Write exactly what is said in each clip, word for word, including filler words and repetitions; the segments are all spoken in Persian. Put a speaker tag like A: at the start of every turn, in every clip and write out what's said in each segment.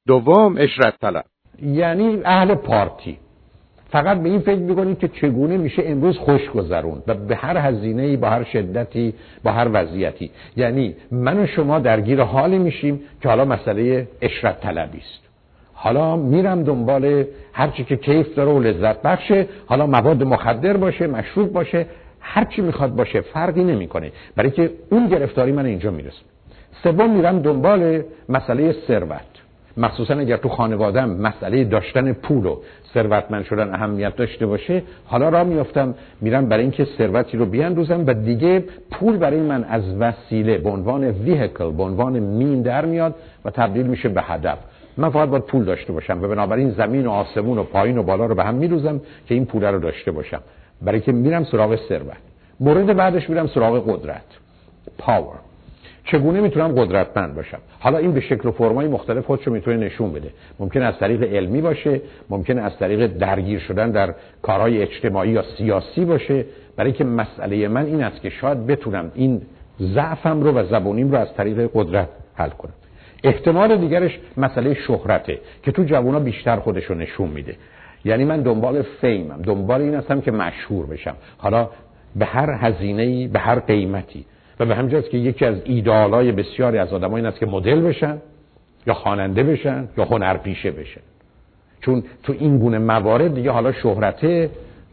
A: دوم اشرت طلب،
B: یعنی اهل پارتی. فقط به این فکر میکنید که چگونه میشه امروز خوش گذروند و به هر هزینه‌ای، با هر شدتی، با هر وضعیتی. یعنی من و شما درگیر حالی میشیم که حالا مسئله اشرت طلبی است. حالا میرم دنبال هر چی که کیف داره و لذت بخشه، حالا مواد مخدر باشه، مشروب باشه، هر چی میخواد باشه، فرقی نمیکنه، برای که اون گرفتاری من اینجا میرسه. سوم میرم دنبال مسئله ثروت، مخصوصا اگر تو خانواده‌ام مسئله داشتن پول و ثروتمند شدن اهمیت داشته باشه، حالا راه میافتم میرم برای اینکه ثروتی رو بیاندوزم و دیگه پول برای من از وسیله به عنوان ویهیکل، به عنوان مین در میاد و تبدیل میشه به هدف. من فقط باید پول داشته باشم و بنابراین زمین و آسمون و پایین و بالا رو به هم میروزم که این پول رو داشته باشم، برای که میرم سراغ ثروت. مورد بعدش میرم سراغ قدرت، پاور. چگونه میتونم قدرتمند باشم؟ حالا این به شکل و فرمای مختلف خودشو میتونه نشون بده. ممکن از طریق علمی باشه، ممکن از طریق درگیر شدن در کارهای اجتماعی یا سیاسی باشه، برای که مسئله من این است که شاید بتونم این ضعفم رو و زبونیم رو از طریق قدرت حل کنم. احتمال دیگرش مسئله شهرته که تو جوونا بیشتر خودشو نشون میده. یعنی من دنبال فیمم، دنبال این هستم که مشهور بشم، حالا به هر هزینه‌ای، به هر قیمتی. و به همین جاست که یکی از ایدئالای بسیاری از آدم‌ها این است که مدل بشن یا خواننده بشن یا هنرپیشه بشن، چون تو این گونه موارد دیگه حالا شهرته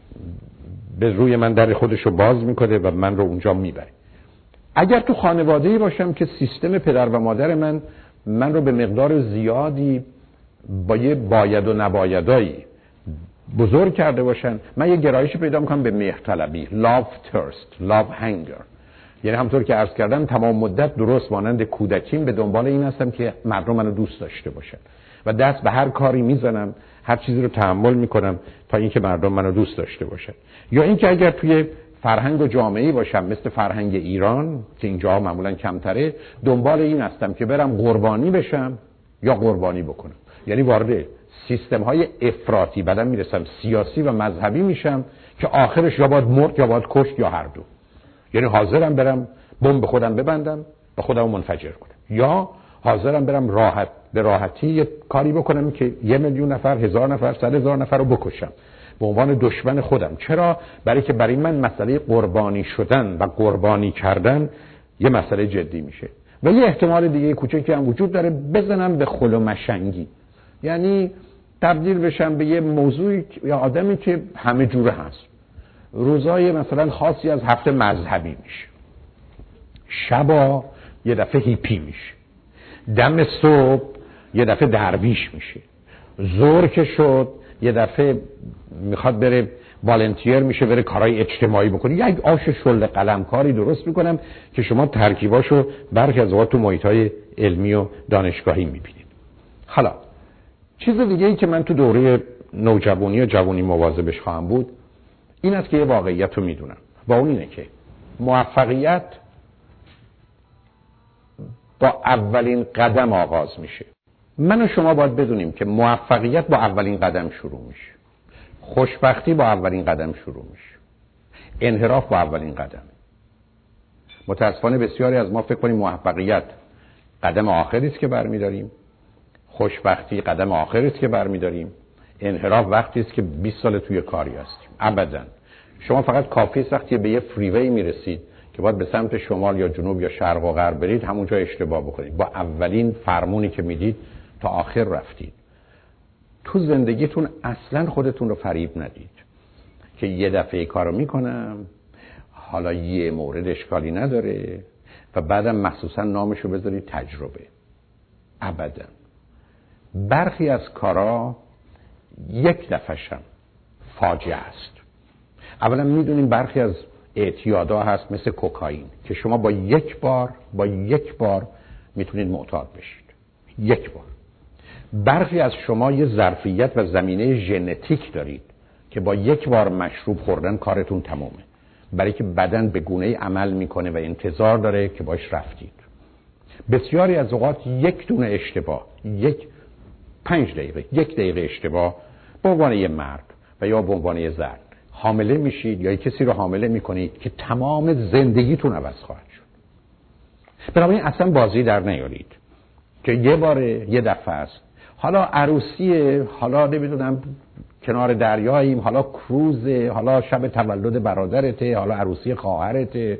B: به روی من در خودشو باز میکنه و من رو اونجا میبره. اگر تو خانواده‌ای باشم که سیستم پدر و مادر من من رو به مقدار زیادی با یه باید و نبایدایی بزرگ کرده باشن، من یه گرایشی پیدا میکنم به مهرطلبی، love thirst، love hunger. یعنی همونطور که عرض کردم تمام مدت درست مانند کودکیم به دنبال این هستم که مردم منو دوست داشته باشن و دست به هر کاری میزنم، هر چیزی رو تحمل میکنم تا اینکه مردم منو دوست داشته باشن. یا اینکه اگر توی فرهنگ و جامعه‌ای باشم مثل فرهنگ ایران که اینجا معمولا کمتره، دنبال این هستم که برم قربانی بشم یا قربانی بکنم. یعنی وارد سیستم‌های افراطی بعدم میرسم، سیاسی و مذهبی میشم که آخرش یا باید مرد یا باید کشت یا هر دو. یعنی حاضرم برم بمب خودم ببندم و خودمو منفجر کنم، یا حاضرم برم راحت به راحتی یه کاری بکنم که یه میلیون نفر، هزار نفر، صد هزار نفر رو بکشم به عنوان دشمن خودم. چرا؟ برای که برای من مسئله قربانی شدن و قربانی کردن یه مسئله جدی میشه. و یه احتمال دیگه کوچکی هم وجود داره، بزنم به خل و مشنگی، یعنی تبدیل بشم به یه موضوعی یا آدمی که همه جوره هست. روزای مثلا خاصی از هفته مذهبی میشه، شبا یه دفعه هیپی میشه، دم صبح یه دفعه درویش میشه، ظهر که شد یه دفعه میخواد بره والنتیر میشه، بره کارهای اجتماعی بکنه. یک آش شل قلمکاری درست میکنم که شما ترکیباشو برخی از اوقات تو محیطای علمی و دانشگاهی میبینید. حالا چیز دیگه ای که من تو دوره نوجوانی و جوانی مواظبش خواهم بود این است که یه واقعیت رو میدونم، با اون اینه که موفقیت با اولین قدم آغاز میشه. من و شما باید بدونیم که موفقیت با اولین قدم شروع میشه، خوشبختی با اولین قدم شروع میشه، انحراف با اولین قدم. متاسفانه بسیاری از ما فکر کنیم موفقیت قدم آخری است که برمیداریم، خوشبختی قدم آخری است که برمیداریم، انحراف وقتی است که بیست سال توی کاری هستیم. ابداً. شما فقط کافی است وقتی به یه فریوی میرسید که باید به سمت شمال یا جنوب یا شرق و غرب برید همونجا اشتباه بکنید، با اولین فرمونی که میدید تا آخر رفتید. تو زندگیتون اصلا خودتون رو فریب ندید که یه دفعه کارو میکنم، حالا یه مورد اشکالی نداره و بعدم مخصوصا نامشو بذارید تجربه. ابدا. برخی از کارا یک دفعه‌شم فاجعه است. اولا میدونیم برخی از اعتیادها هست مثل کوکائین که شما با یک بار با یک بار میتونید معتاد بشید. یک بار. برخی از شما یه ظرفیت و زمینه ژنتیک دارید که با یک بار مشروب خوردن کارتون تمومه، برای که بدن به گونه‌ای عمل میکنه و انتظار داره که باش رفتید. بسیاری از اوقات یک دونه اشتباه، یک پنج دقیقه یک دقیقه اشتباه به عنوان یه مرد و یا به عنوان یه زن حامله میشید یا کسی رو حامله میکنید که تمام زندگیتون عوض خواهد شد. بنابراین اصلا بازی در نیارید که یه باره یه دفعه است، حالا عروسیه، حالا نمیدونم کنار دریاییم، حالا کروزه، حالا شب تولد برادرته، حالا عروسی خواهرته.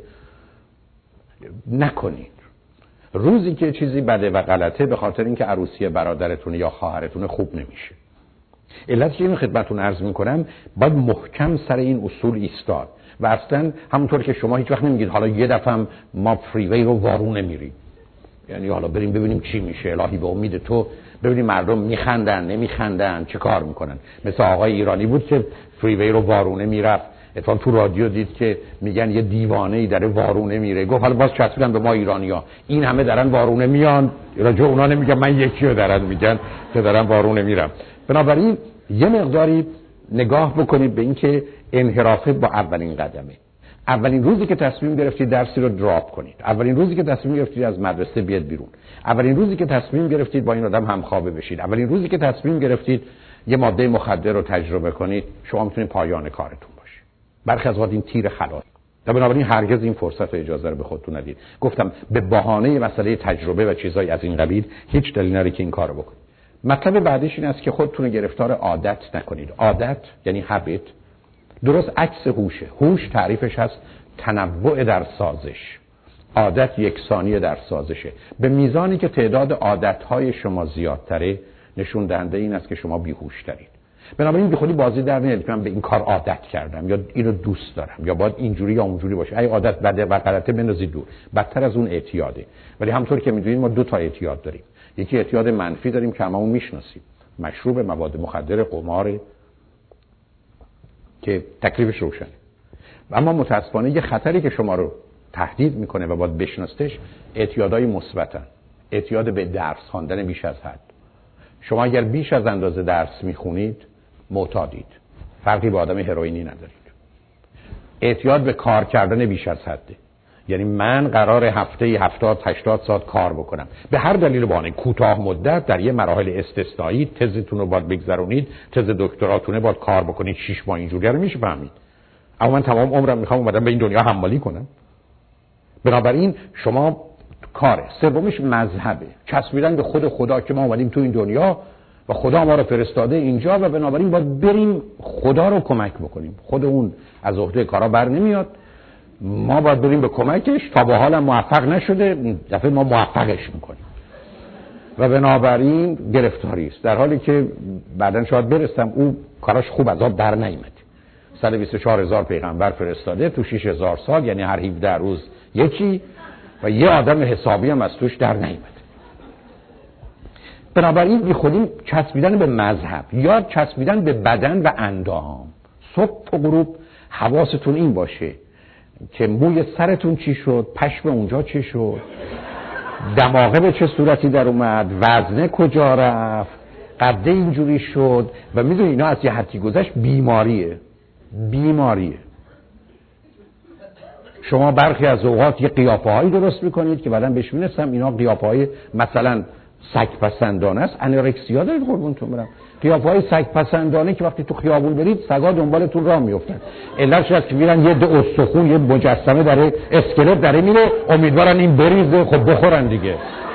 B: نکنید. روزی که چیزی بده و غلطه به خاطر اینکه عروسی برادرتون یا خواهرتون خوب نمیشه. علت که اینو خدمتتون عرض میکنم، باید محکم سر این اصول ایستاد و اصلا همونطور که شما هیچ وقت نمیگید حالا یه دفعه ما فریوی رو وارونه میریم، یعنی حالا بریم ببینیم چی میشه، الهی به امید تو ببینیم مردم میخندن نمیخندن چه کار میکنن. مثل آقای ایرانی بود که فریوی رو وارونه میرفت، اتفاقا تو رادیو دید که میگن یه دیوانه‌ای داره وارونه میره، گفت حالا باز چسبیدن به ما ایرانی‌ها، این همه دارن وارونه میان، راجع اونا نمیگن، من یکی رو دارن میگن که دارن وارونه میرم. بنابراین یه مقداری نگاه بکنید به اینکه انحرافه با اولین قدمه. اولین روزی که تصمیم گرفتید درسی رو دراپ کنید، اولین روزی که تصمیم گرفتید از مدرسه بیاد بیرون، اولین روزی که تصمیم گرفتید با این آدم همخوابه بشید، اولین روزی که تصمیم گرفتید یه ماده مخدر رو تجربه کنید، شما میتونید پایان کارتون باشه. برخی از وقت این تیر خلاص. و بنابراین هرگز این فرصت و اجازه رو به خودتون ندید. گفتم به بهانه مسئله تجربه و چیزای از این قبیل هیچ دلیلی نداره که این کارو بکنید. مطلب بعدش این است که خودتون رو گرفتار عادت نکنید. عادت یعنی هابیت درست عکس هوشه. هوش تعریفش هست تنوع در سازش. عادت یکسانی در سازشه. به میزانی که تعداد عادت‌های شما زیادتره نشون دهنده این است که شما بیهوش‌ترید. بنابراین بی خودی بازی در نمیاد که من به این کار عادت کردم یا اینو دوست دارم یا باید اینجوری یا اونجوری باشه. ای عادت بده و غلطه بندازید دور. بدتر از اون اعتیاده. ولی همونطور که میدونید ما دو تا اعتیاد داریم. یکی اعتیاد منفی داریم که هممون میشناسیم. مشروب، مواد مخدر، قمار که تکلیفش روشنه. اما متاسفانه یه خطری که شما رو تهدید میکنه و باید بشناسیش اعتیادهای مثبتن. اعتیاد به درس خواندن بیش از حد. شما اگر بیش از اندازه درس میخونید معتادید. فرقی با آدم هروئینی ندارید. اعتیاد به کار کردن بیش از حده. یعنی من قرار هفته هفتاد هشتاد ساعت کار بکنم. به هر دلیل بهانه کوتاه مدت در یه مراحل استثنایی تزتون رو باید بگذرونید، تز دکتراتونه باید کار بکنید شش ماه اینجوری رو میشه فهمید. اما من تمام عمرم میخوام اومدم به این دنیا حمالی کنم. بنابراین شما کاره. سومش مذهبه. چسبیدن به خود خدا که ما اومدیم تو این دنیا و خدا ما رو فرستاده اینجا و بنابراین باید بریم خدا رو کمک بکنیم. خود اون از عهده کارا بر نمیاد. ما باید بریم به کمکش، تا به حال موفق نشده دفعه ما موفقش میکنیم و بنابراین گرفتاری است. در حالی که بعداً شاید برسم او کاراش خوب از آب در نیامد. صد و بیست و چهار هزار پیغمبر فرستاده تو شش هزار سال، یعنی هر هفده روز یکی، و یه آدم حسابی هم از توش در نیامد. بنابراین بی خودی چسبیدن به مذهب یا چسبیدن به بدن و اندام. صبح و غروب حواستون این باشه که موی سرتون چی شد، پشم اونجا چی شد، دماغه به چه صورتی در اومد، وزنه کجا رفت، قده اینجوری شد. و میدونی اینا از یه حدی گذشت بیماریه. بیماریه. شما برخی از اوقات یه قیافه هایی درست میکنید که بعداً بهش میرسم اینا قیافه های مثلا سگ پسندانه است. انورکسیا دارید قربونتون برم. قیافه‌های سگ پسندانه که وقتی تو خیابون برید سگا دنبالتون راه میافتن. علتش هست که میرن یه دو استخون یه مجسمه داره، اسکلت داره میره، امیدوارن این بریزه خب بخورن دیگه.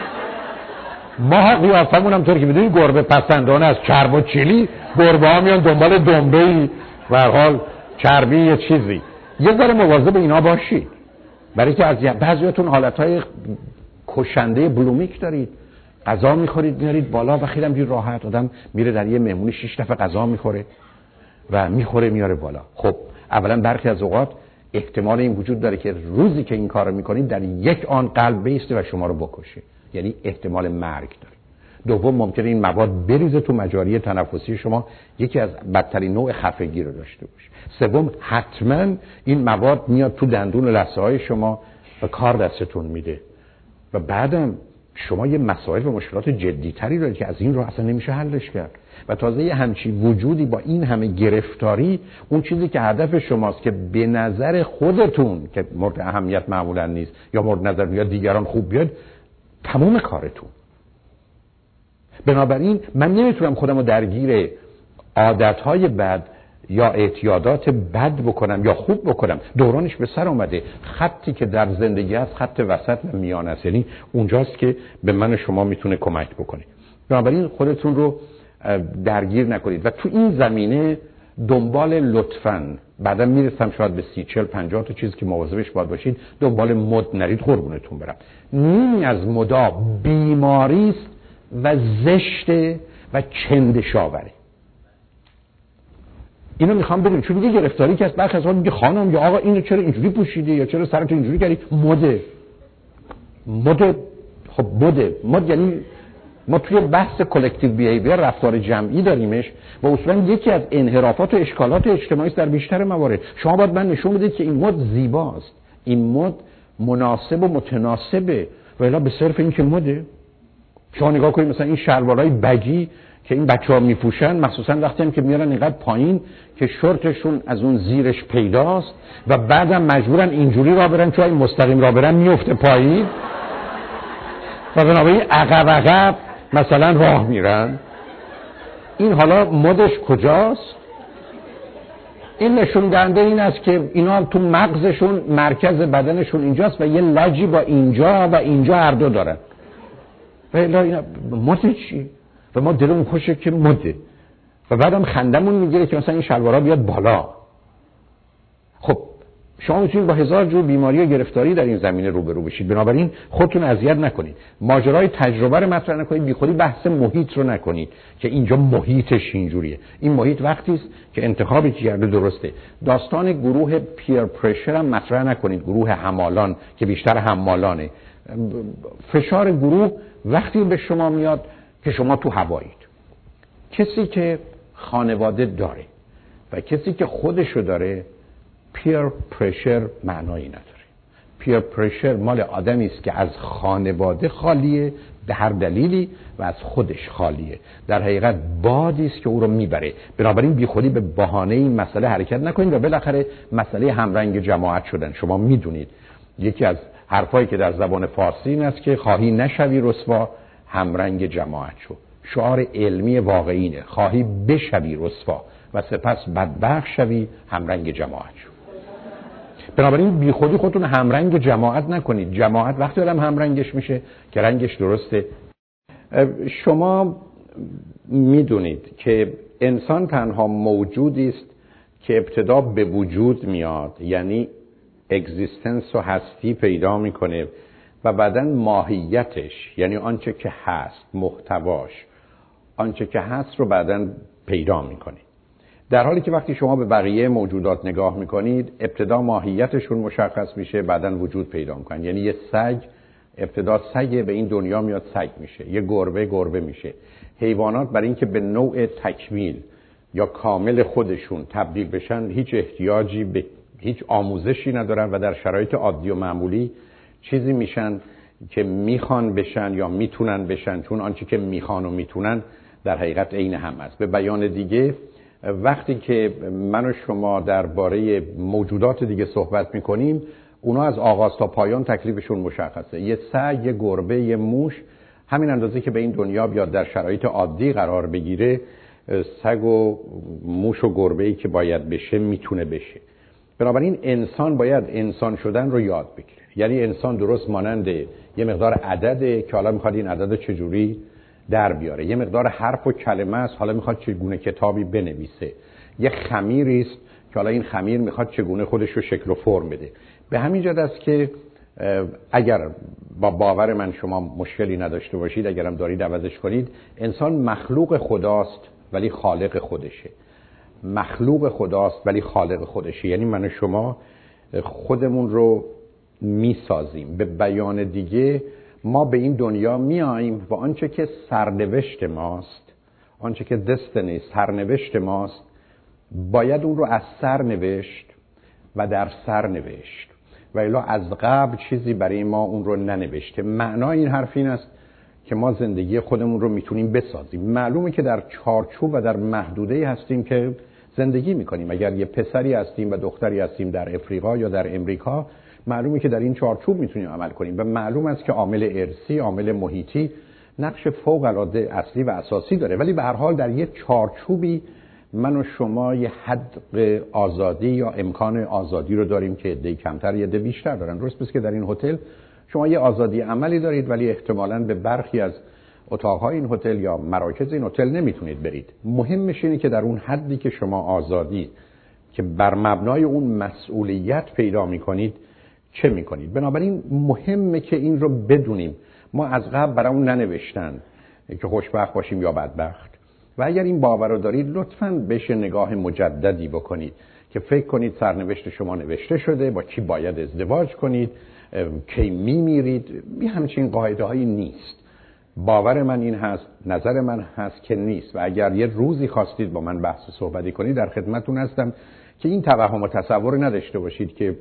B: ما قیافمون هم طوری که میدونید گربه پسندانه از چرب و چیلی، گربه ها میان دنبال دنبه‌ای به هر حال چربی یه چیزی. یه ذره مواظب اینا باشید. برای که از بعضیاتون حالتهای کشنده بلومیک دارید. غذا میخورید میارید بالا و خیلی هم راحت آدم میره در یه مهمونی شش دفعه غذا میخوره و میخوره میاره بالا. خب اولا برخی از اوقات احتمال این وجود داره که روزی که این کارو میکنید در یک آن قلب بیسته و شما رو بکشه، یعنی احتمال مرگ داره. دوم ممکنه این مواد بریزه تو مجاری تنفسی شما، یکی از بدترین نوع خفگی رو داشته باشه. سوم حتما این مواد میاد تو دندون و لثه های شما و کار دستتون میده و بعدم شما یه مسائل و مشکلات جدی تری دارید که از این رو اصلا نمیشه حلش کرد. و تازه یه همچی وجودی با این همه گرفتاری، اون چیزی که هدف شماست که به نظر خودتون که مورد اهمیت معمولا نیست یا مورد نظر یا دیگران خوب بیاد، تمام کارتون. بنابراین من نمیتونم خودم رو درگیر عادتهای بد یا اعتیادات بد بکنم یا خوب بکنم. دورانش به سر اومده. خطی که در زندگی هست خط وسط و میان است، یعنی اونجاست که به من و شما میتونه کمک بکنه. بنابراین خودتون رو درگیر نکنید و تو این زمینه دنبال لطفاً بعدا میرسم شاید به سی چل پنجاه تا چیز که مواظبش باید باشید، دنبال مد نرید قربونتون برم. نیمی از مدا بیماری است و زشته و چندشاوره. اینو میخوام بدونید، چون دیگه گرفتاری که از برخی از وقت میگه خانم یا آقا اینو چرا اینجوری پوشیدی یا چرا سرت اینجوری کردی، مده مده خب مده مد یعنی ما توی بحث کلکتیو بیهیویر رفتار جمعی داریمش و اصولا یکی از انحرافات و اشکالات اجتماعی در بیشتر موارد. شما باید من نشون بدید که این مد زیباست، این مد مناسب و متناسبه و الا به صرف این که مده. شما نگاه کنید مثلا این شلوارهای بگی که این بچه‌ها میپوشن، مخصوصا وقتی هم که میارن اینقدر پایین که شورتشون از اون زیرش پیداست و بعدم مجبورن اینجوری راه برن، چون این مستقیم راه برن میفته پایین و بنابراین عقب عقب مثلا راه میرن. این حالا مدش کجاست؟ این نشون دهنده این است که اینا تو مغزشون مرکز بدنشون اینجاست و یه لاجی با اینجا و اینجا هر دو دارن. و اینا مده چی؟ و ما دلمون خوشه که مده و بعدم خندمون میگیره که مثلا این شلوارا بیاد بالا. خب شما میتونید با هزار جور بیماری و گرفتاری در این زمینه روبرو بشید، بنابراین خودتون اذیت نکنید، ماجرای تجربه رو مطرح نکنید، بیخودی بحث محیط رو نکنید که اینجا محیطش اینجوریه. این محیط وقتی است که انتخابی کرده درسته. داستان گروه پیر پرشر هم مطرح نکنید، گروه حمالان که بیشتر حمالانه. فشار گروه وقتی به شما میاد که شما تو هوایید. کسی که خانواده داره و کسی که خودشو داره پیر پرشر معنایی نداره. پیر پرشر مال آدمی است که از خانواده خالیه به هر دلیلی و از خودش خالیه. در حقیقت بادی است که او رو میبره. بنابراین بیخودی به بهانه این مسئله حرکت نکنید و بالاخره مسئله همرنگ جماعت شدن. شما میدونید یکی از حرفایی که در زبان فارسی این است که خواهی نشوی رسوا همرنگ جماعت شو. شعار علمی واقعی اینه، خواهی بشوی رسوا و سپس بدبخت شوی همرنگ جماعت شو. بنابراین بی خودی خودتون همرنگ جماعت نکنید. جماعت وقتی آدم همرنگش میشه که رنگش درسته. شما میدونید که انسان تنها موجودی است که ابتدا به وجود میاد، یعنی اگزیستنس و هستی پیدا میکنه و بعداً ماهیتش، یعنی آنچه که هست، محتواش، آنچه که هست رو بعداً پیدا میکنه. در حالی که وقتی شما به بقیه موجودات نگاه میکنید ابتدا ماهیتشون مشخص میشه، بعداً وجود پیدا میکنن. یعنی یه سگ ابتدا سگ به این دنیا میاد سگ میشه، یه گربه گربه میشه. حیوانات برای اینکه به نوع تکمیل یا کامل خودشون تبدیل بشن هیچ احتیاجی به هیچ آموزشی ندارن و در شرایط عادی و معمولی چیزی میشن که میخوان بشن یا میتونن بشن، چون آنچه که میخوان و میتونن در حقیقت عین هم است. به بیان دیگه وقتی که من و شما درباره موجودات دیگه صحبت میکنیم اونا از آغاز تا پایان تکلیفشون مشخصه. یه سگ، یه گربه، یه موش، همین اندازه که به این دنیا بیاد در شرایط عادی قرار بگیره، سگ و موش و گربه‌ای که باید بشه میتونه بشه. بنابراین انسان باید انسان شدن رو یاد بگیره. یعنی انسان درست مانند یه مقدار عدده که حالا میخواد این عدد چجوری در بیاره، یه مقدار حرف و کلمه است حالا میخواد چگونه کتابی بنویسه، یه خمیری است که حالا این خمیر میخواد چگونه خودش رو شکل و فرم بده. به همین جهت است که اگر با باور من شما مشکلی نداشته باشید، اگرم دارید عوضش کنید، انسان مخلوق خداست ولی خالق خودشه. مخلوق خداست ولی خالق خودشه، یعنی من و شما خودمون رو میسازیم. به بیان دیگه ما به این دنیا میاییم و آنچه که سرنوشت ماست، آنچه که دستنی سرنوشت ماست، باید اون رو از سر نوشت و در سر نوشت و الا از قبل چیزی برای ما اون رو ننوشته. معنای این حرف این است که ما زندگی خودمون رو میتونیم بسازیم. معلومه که در چارچوب و در محدوده هستیم که زندگی میکنیم. اگر یه پسری هستیم و دختری هستیم در افریقا یا در امریکا، معلومه که در این چارچوب میتونیم عمل کنیم و معلوم است که عامل ارثی، عامل محیطی نقش فوق العاده اصلی و اساسی داره، ولی به هر حال در یه چارچوبی من و شما یه حد آزادی یا امکان آزادی رو داریم که عده کمتر یه عده بیشتر دارن. درست پس که در این هتل شما یه آزادی عملی دارید ولی احتمالاً به برخی از اتاق‌های این هتل یا مراکز این هتل نمیتونید برید. مهمش اینه که در اون حدی که شما آزادی که بر مبنای اون مسئولیت پیدا میکنید چه میکنید. بنابراین مهمه که این رو بدونیم. ما از قبل برامون ننوشتن که خوشبخت باشیم یا بدبخت، و اگر این باور رو دارید لطفاً بهش نگاه مجددی بکنید که فکر کنید سرنوشت شما نوشته شده، با کی باید ازدواج کنید، کی میمیرید. بی همچین قاعده هایی نیست. باور من این هست، نظر من هست که نیست، و اگر یه روزی خواستید با من بحث صحبتی کنید در خدمتون هستم که این توهم و تصور نداشته باشید که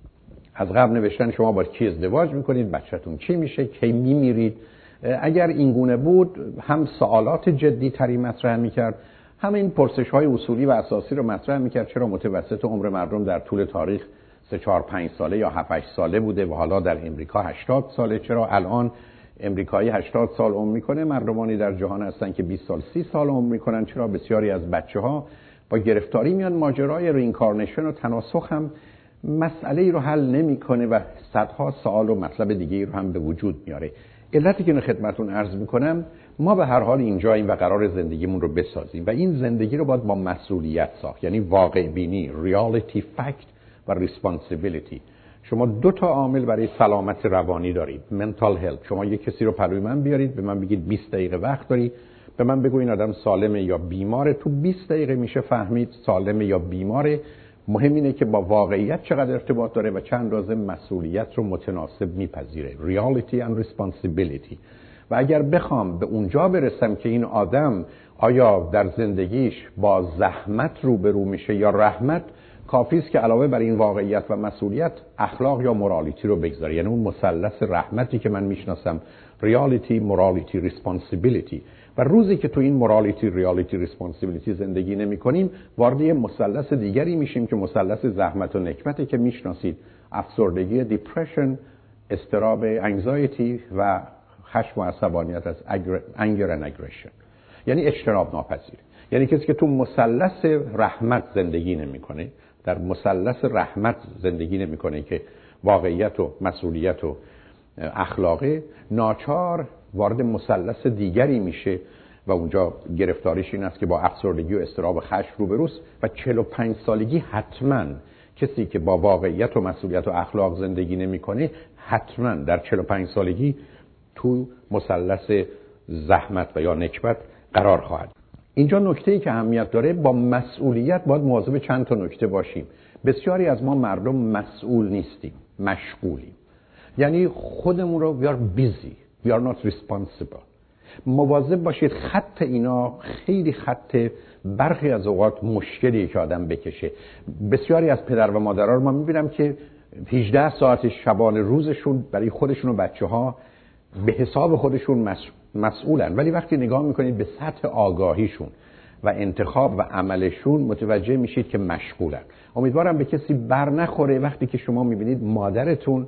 B: از قبل نوشتن شما با کی ازدواج میکنید، بچه‌تون چی میشه، کی میمیرید. اگر این گونه بود هم سوالات جدی تری مطرح میکرد، هم این پرسش های اصولی و اساسی رو مطرح میکرد. چرا متوسط عمر مردم در طول تاریخ سه چهار پنج ساله یا هفت هشت ساله بوده و حالا در امریکا هشتاد ساله؟ چرا الان امریکایی هشتاد سال عمر میکنه، مردمانی در جهان هستن که بیست سال سی سال عمر میکنن؟ چرا بسیاری از بچه‌ها با گرفتاری میان؟ ماجرای رینکارنیشن و تناسخ هم مسئله ای رو حل نمیکنه و صدها سوال و مطلب دیگه ای رو هم به وجود میاره. علتی که خدمتتون عرض میکنم، ما به هر حال اینجاییم و قرار زندگیمون رو بسازیم و این زندگی رو باید با مسئولیت ساخت، یعنی واقع بینی، ریالیتی، فکت و ریسپانسیبیلیتی. شما دو تا عامل برای سلامت روانی دارید، منتال هلت. شما یک کسی رو پلوی من بیارید، به من بگید بیست دقیقه وقت داری، به من بگو این آدم سالمه یا بیماره، تو بیست دقیقه میشه فهمید سالمه یا بیماره. مهم اینه که با واقعیت چقدر ارتباط داره و چند اندازه مسئولیت رو متناسب میپذیره. reality and responsibility. و اگر بخوام به اونجا برسم که این آدم آیا در زندگیش با زحمت روبرو میشه یا رحمت، کافی است که علاوه بر این واقعیت و مسئولیت اخلاق یا مورالیتی رو بگذاره. یعنی اون مثلث رحمتی که من میشناسم، reality, morality, responsibility. و روزی که تو این مورالیتی، ریالیتی، ریسپانسیبیلیتی زندگی نمی کنیم، وارد یه مثلث دیگری میشیم که مثلث زحمت و نکبتی که میشناسید، افسردگی، دیپرشن، اضطراب، انگزایتی و خشم و عصبانیت از انگر و اگریشن، یعنی اجتناب ناپذیر. یعنی کسی که تو مثلث رحمت زندگی نمیکنه، در مثلث رحمت زندگی نمیکنه که واقعیت و مسئولیت و اخلاقه، ناچار وارد مثلث دیگری میشه و اونجا گرفتاریش این است که با افسردگی و اضطراب و خشم روبروست. و چهل و پنج سالگی حتما کسی که با واقعیت و مسئولیت و اخلاق زندگی نمیکنه حتما در چهل و پنج سالگی تو مثلث زحمت و یا نکبت قرار خواهد. اینجا نکته‌ای که اهمیت داره، با مسئولیت باید مواظب چند تا نکته باشیم. بسیاری از ما مردم مسئول نیستیم، مشغولیم. یعنی خودمون رو we are busy, we are not responsible. مواظب باشید. خط اینا خیلی خط برخی از اوقات مشکلیه که آدم بکشه. بسیاری از پدر و مادرها رو من میبینم که هجده ساعت شبانه روزشون برای خودشون و بچه ها به حساب خودشون مسئولن، ولی وقتی نگاه میکنید به سطح آگاهیشون و انتخاب و عملشون متوجه میشید که مشغولن. امیدوارم به کسی بر نخوره وقتی که شما میبینید مادرتون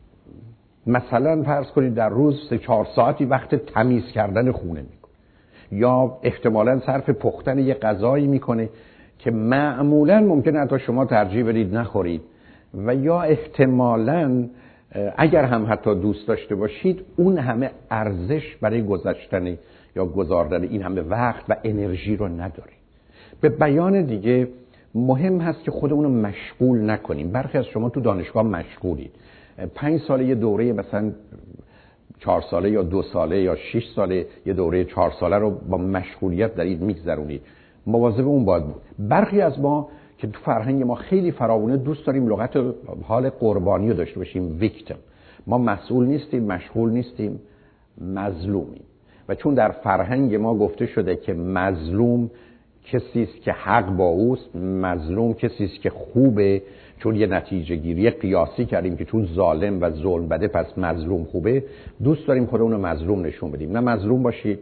B: مثلا فرض کنید در روز سه چهار ساعتی وقت تمیز کردن خونه میکنه، یا احتمالاً صرف پختن یه غذایی میکنه که معمولاً ممکنه حتی شما ترجیح بدید نخورید، و یا احتمالاً اگر هم حتی دوست داشته باشید اون همه ارزش برای گذاشتن یا گذاردن این همه وقت و انرژی رو نداره. به بیان دیگه مهم هست که خودمون رو مشغول نکنیم. برخی از شما تو دانشگاه مشغولید، پنج ساله یه دوره مثلا چهار ساله یا دو ساله یا شش ساله یه دوره چهار ساله رو با مشغولیت دارید میگذرونید. مواظب اون باید بود. برخی از ما که تو فرهنگ ما خیلی فراوونه دوست داریم لغت حال قربانی رو داشته باشیم، ویکتیم. ما مسئول نیستیم، مشغول نیستیم، مظلومیم. و چون در فرهنگ ما گفته شده که مظلوم کسی است که حق با اوست، مظلوم کسی است که خوبه، چون یه نتیجه گیری قیاسی کردیم که چون ظالم و ظلم بده پس مظلوم خوبه، دوست داریم خودمون رو مظلوم نشون بدیم. نه مظلوم باشید،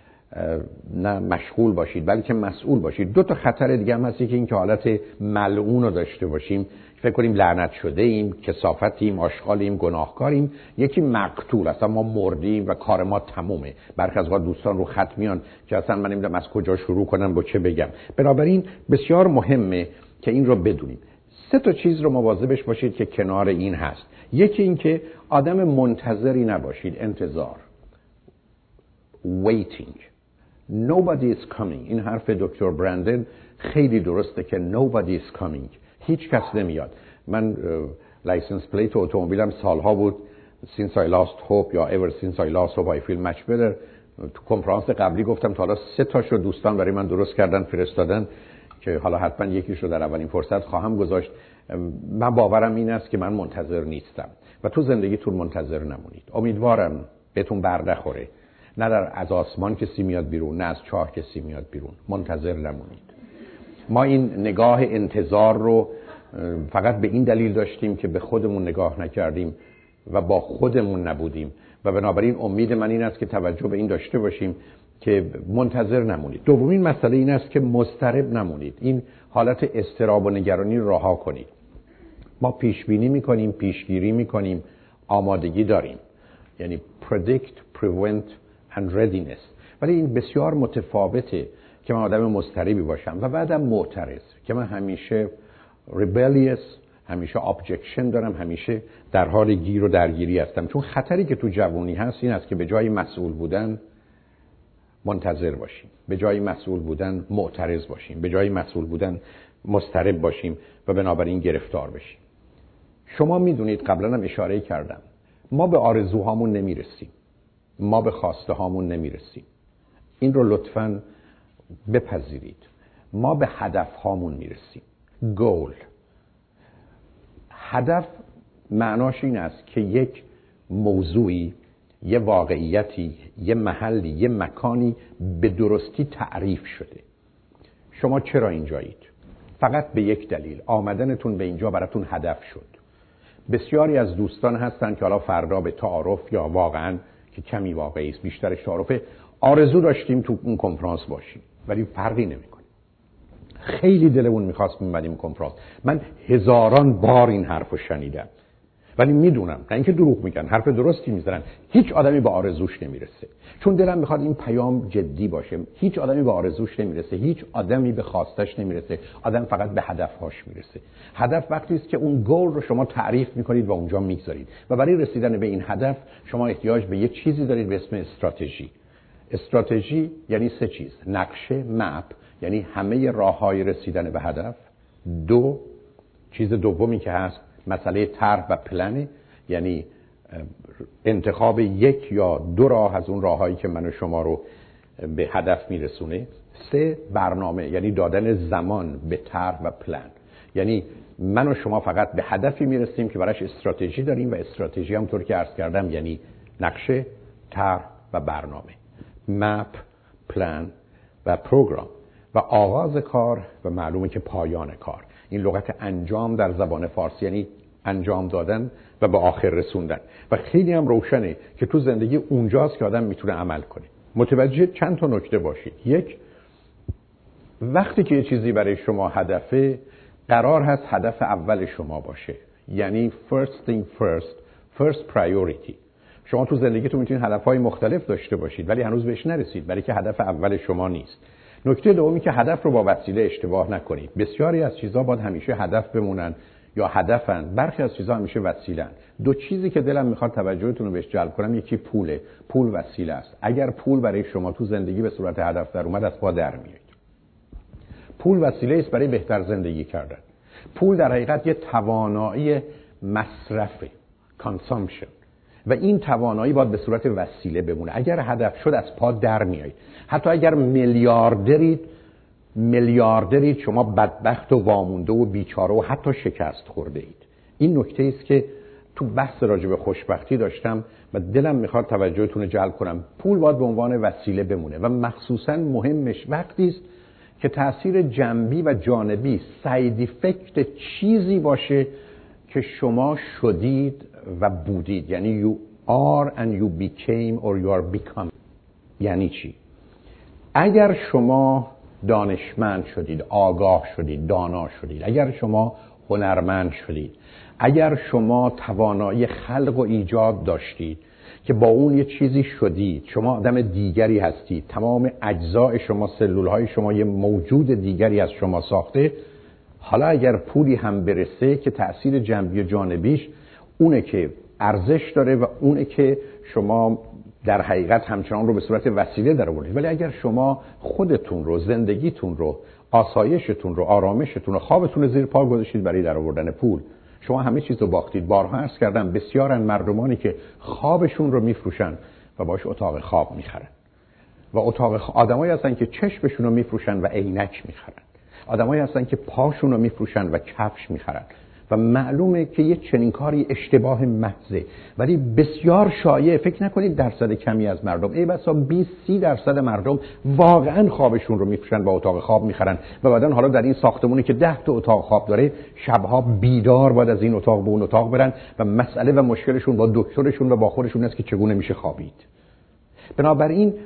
B: نه مشغول باشید، بلکه مسئول باشید. دو تا خطر دیگه هم هستی که این که حالت ملعون رو داشته باشیم، فکر کنیم لعنت شده ایم، کثافتیم، آشغالیم، گناهکاریم. یکی مقتول، اصلا ما مردیم و کار ما تمومه. برخی از وقت دوستان رو خط میان که اصلا من نمیدونم از کجا شروع کنم، با چه بگم. بنابراین بسیار مهمه که این رو بدونیم. سه تا چیز رو مواظبش باشید که کنار این هست. یکی این که آدم منتظری نباشید. انتظار waiting. Nobody is coming. این حرف دکتر برندن خیلی درسته که nobody is coming. هیچ کس نمیاد. من لایسنس پلیت اتومبیلم سالها بود since I lost hope یا ever since I lost hope I feel much better. تو کنفرانس قبلی گفتم تا حالا سه تاشو دوستان برای من درست کردن فرستادن که حالا حتما یکیشو در اولین فرصت خواهم گذاشت. من باورم این است که من منتظر نیستم و تو زندگیتون منتظر نمونید. امیدوارم بهتون بر نخوره. نه در از آسمان کسی میاد بیرون، نه از چاه کسی میاد بیرون. منتظر نمونید. ما این نگاه انتظار رو فقط به این دلیل داشتیم که به خودمون نگاه نکردیم و با خودمون نبودیم و بنابراین امید من این است که توجه به این داشته باشیم که منتظر نمونید. دومین مسئله این است که مضطرب نمونید. این حالت اضطراب و نگرانی رو رها کنید. ما پیش بینی می‌کنیم، پیشگیری می‌کنیم، آمادگی داریم. یعنی predict, prevent and readiness. ولی این بسیار متفاوته که من آدم مضطربی باشم و بعدم معترض که من همیشه rebellious، همیشه objection دارم، همیشه در حال گیر و درگیری هستم. چون خطری که تو جوانی هست این است که به جای مسئول بودن منتظر باشیم، به جای مسئول بودن معترض باشیم، به جای مسئول بودن مضطرب باشیم و بنابراین گرفتار بشیم. شما میدونید، قبلا هم اشاره کردم، ما به آرزوهامون نمیرسیم، ما به خواسته هامون نمیرسیم. این رو لطفاً بپذیرید. ما به هدف هامون میرسیم. گول. هدف معناش این است که یک موضوعی، یه واقعیتی، یه محلی، یه مکانی به درستی تعریف شده. شما چرا اینجایید؟ فقط به یک دلیل. آمدنتون به اینجا براتون هدف شد. بسیاری از دوستان هستن که حالا فردا به تعارف یا واقعاً که کمی واقعی است بیشترش تعارفه، آرزو داشتیم تو اون کنفرانس باشیم ولی فرقی نمیکنه. خیلی دلمون میخواست میمدیم کنفرانس. من هزاران بار این حرفو شنیدم ولی میدونم، نه اینکه دروغ میگن، حرف درستی میزنن، هیچ آدمی به آرزوش نمیرسه. چون دلم میخواد این پیام جدی باشه. هیچ آدمی به آرزوش نمیرسه، هیچ آدمی به خواستش نمیرسه. آدم فقط به هدفهاش میرسه. هدف وقتی است که اون گول رو شما تعریف میکنید و اونجا میگذارید و برای رسیدن به این هدف شما احتیاج به یک چیزی دارید به اسم استراتژی. استراتژی یعنی سه چیز: نقشه، مپ، یعنی همه راههای رسیدن به هدف. دو، چیز دومی که هست مسئله طرح و پلن، یعنی انتخاب یک یا دو راه از اون راههایی که من و شما رو به هدف میرسونه. سه، برنامه، یعنی دادن زمان به طرح و پلن. یعنی من و شما فقط به هدفی میرسیم که براش استراتژی داریم و استراتژی هم طور که عرض کردم یعنی نقشه، طرح و برنامه. مپ، پلن و پروگرام و آغاز کار و معلومه که پایان کار. این لغت انجام در زبان فارسی یعنی انجام دادن و به آخر رسوندن و خیلی هم روشنه که تو زندگی اونجاست که آدم میتونه عمل کنه. متوجه چند تا نکته باشید. یک، وقتی که یه چیزی برای شما هدفه، قرار هست هدف اول شما باشه. یعنی first thing first، first priority. شما تو زندگیتون میتونید هدفهای مختلف داشته باشید ولی هنوز بهش نرسید برای که هدف اول شما نیست. نکته دومی که هدف رو با وسیله اشتباه نکنید. بسیاری از چیزها باید همیشه هدف بمونن یا هدفن، برخی از چیزها همیشه وسیله‌ان. دو چیزی که دلم میخواد توجهتون رو بهش جلب کنم، یکی پوله. پول وسیله است. اگر پول برای شما تو زندگی به صورت هدف در اومد، از پا در میایید. پول وسیله است برای بهتر زندگی کردن. پول در حقیقت یه توانایی مصرفه، consumption، و این توانایی باید به صورت وسیله بمونه. اگر هدف شد از پا در میایید. حتی اگر میلیاردرید میلیاردرید شما بدبخت و وامونده و بیچاره و حتی شکست خورده اید. این نکته است که تو بحث راجع به خوشبختی داشتم و دلم میخواد توجهتون رو جلب کنم. پول باید به عنوان وسیله بمونه و مخصوصا مهمش وقتی است که تأثیر جنبی و جانبی، ساید افکت چیزی باشه که شما شدید و بودید. یعنی you are and you became or you are becoming. یعنی چی؟ اگر شما دانشمند شدید، آگاه شدید، دانا شدید، اگر شما هنرمند شدید، اگر شما توانایی خلق و ایجاد داشتید که با اون یه چیزی شدید، شما آدم دیگری هستید، تمام اجزای شما، سلولهای شما یه موجود دیگری از شما ساخته. حالا اگر پولی هم برسه که تأثیر جنبی و جانبیش اونه که ارزش داره و اونه که شما در حقیقت همچنان رو به صورت وسیله در آوردید. ولی اگر شما خودتون رو، زندگیتون رو، آسایشتون رو، آرامشتون رو، خوابتون رو زیر پا گذاشتید برای در آوردن پول، شما همه چیز رو باختید. بارها عرض کردم بسیارن مردمانی که خوابشون رو میفروشن و باش اتاق خواب میخرن و اتاق خ... آدمایی هستن که چشمشون رو میفروشن و عینک میخرن. آدمایی هستن که پاشون رو میفروشن و کفش میخرن و معلومه که یه چنین کاری اشتباه محضه، ولی بسیار شایع. فکر نکنید درصد کمی از مردم، ای بسا بیست سی درصد مردم واقعا خوابشون رو میفروشن و اتاق خواب میخرن و بعدن حالا در این ساختمونی که ده تا اتاق خواب داره شبها بیدار باید از این اتاق به اون اتاق برن و مسئله و مشکلشون با دکترشون و با خودشون است که چگونه میشه خوابید. بنابراین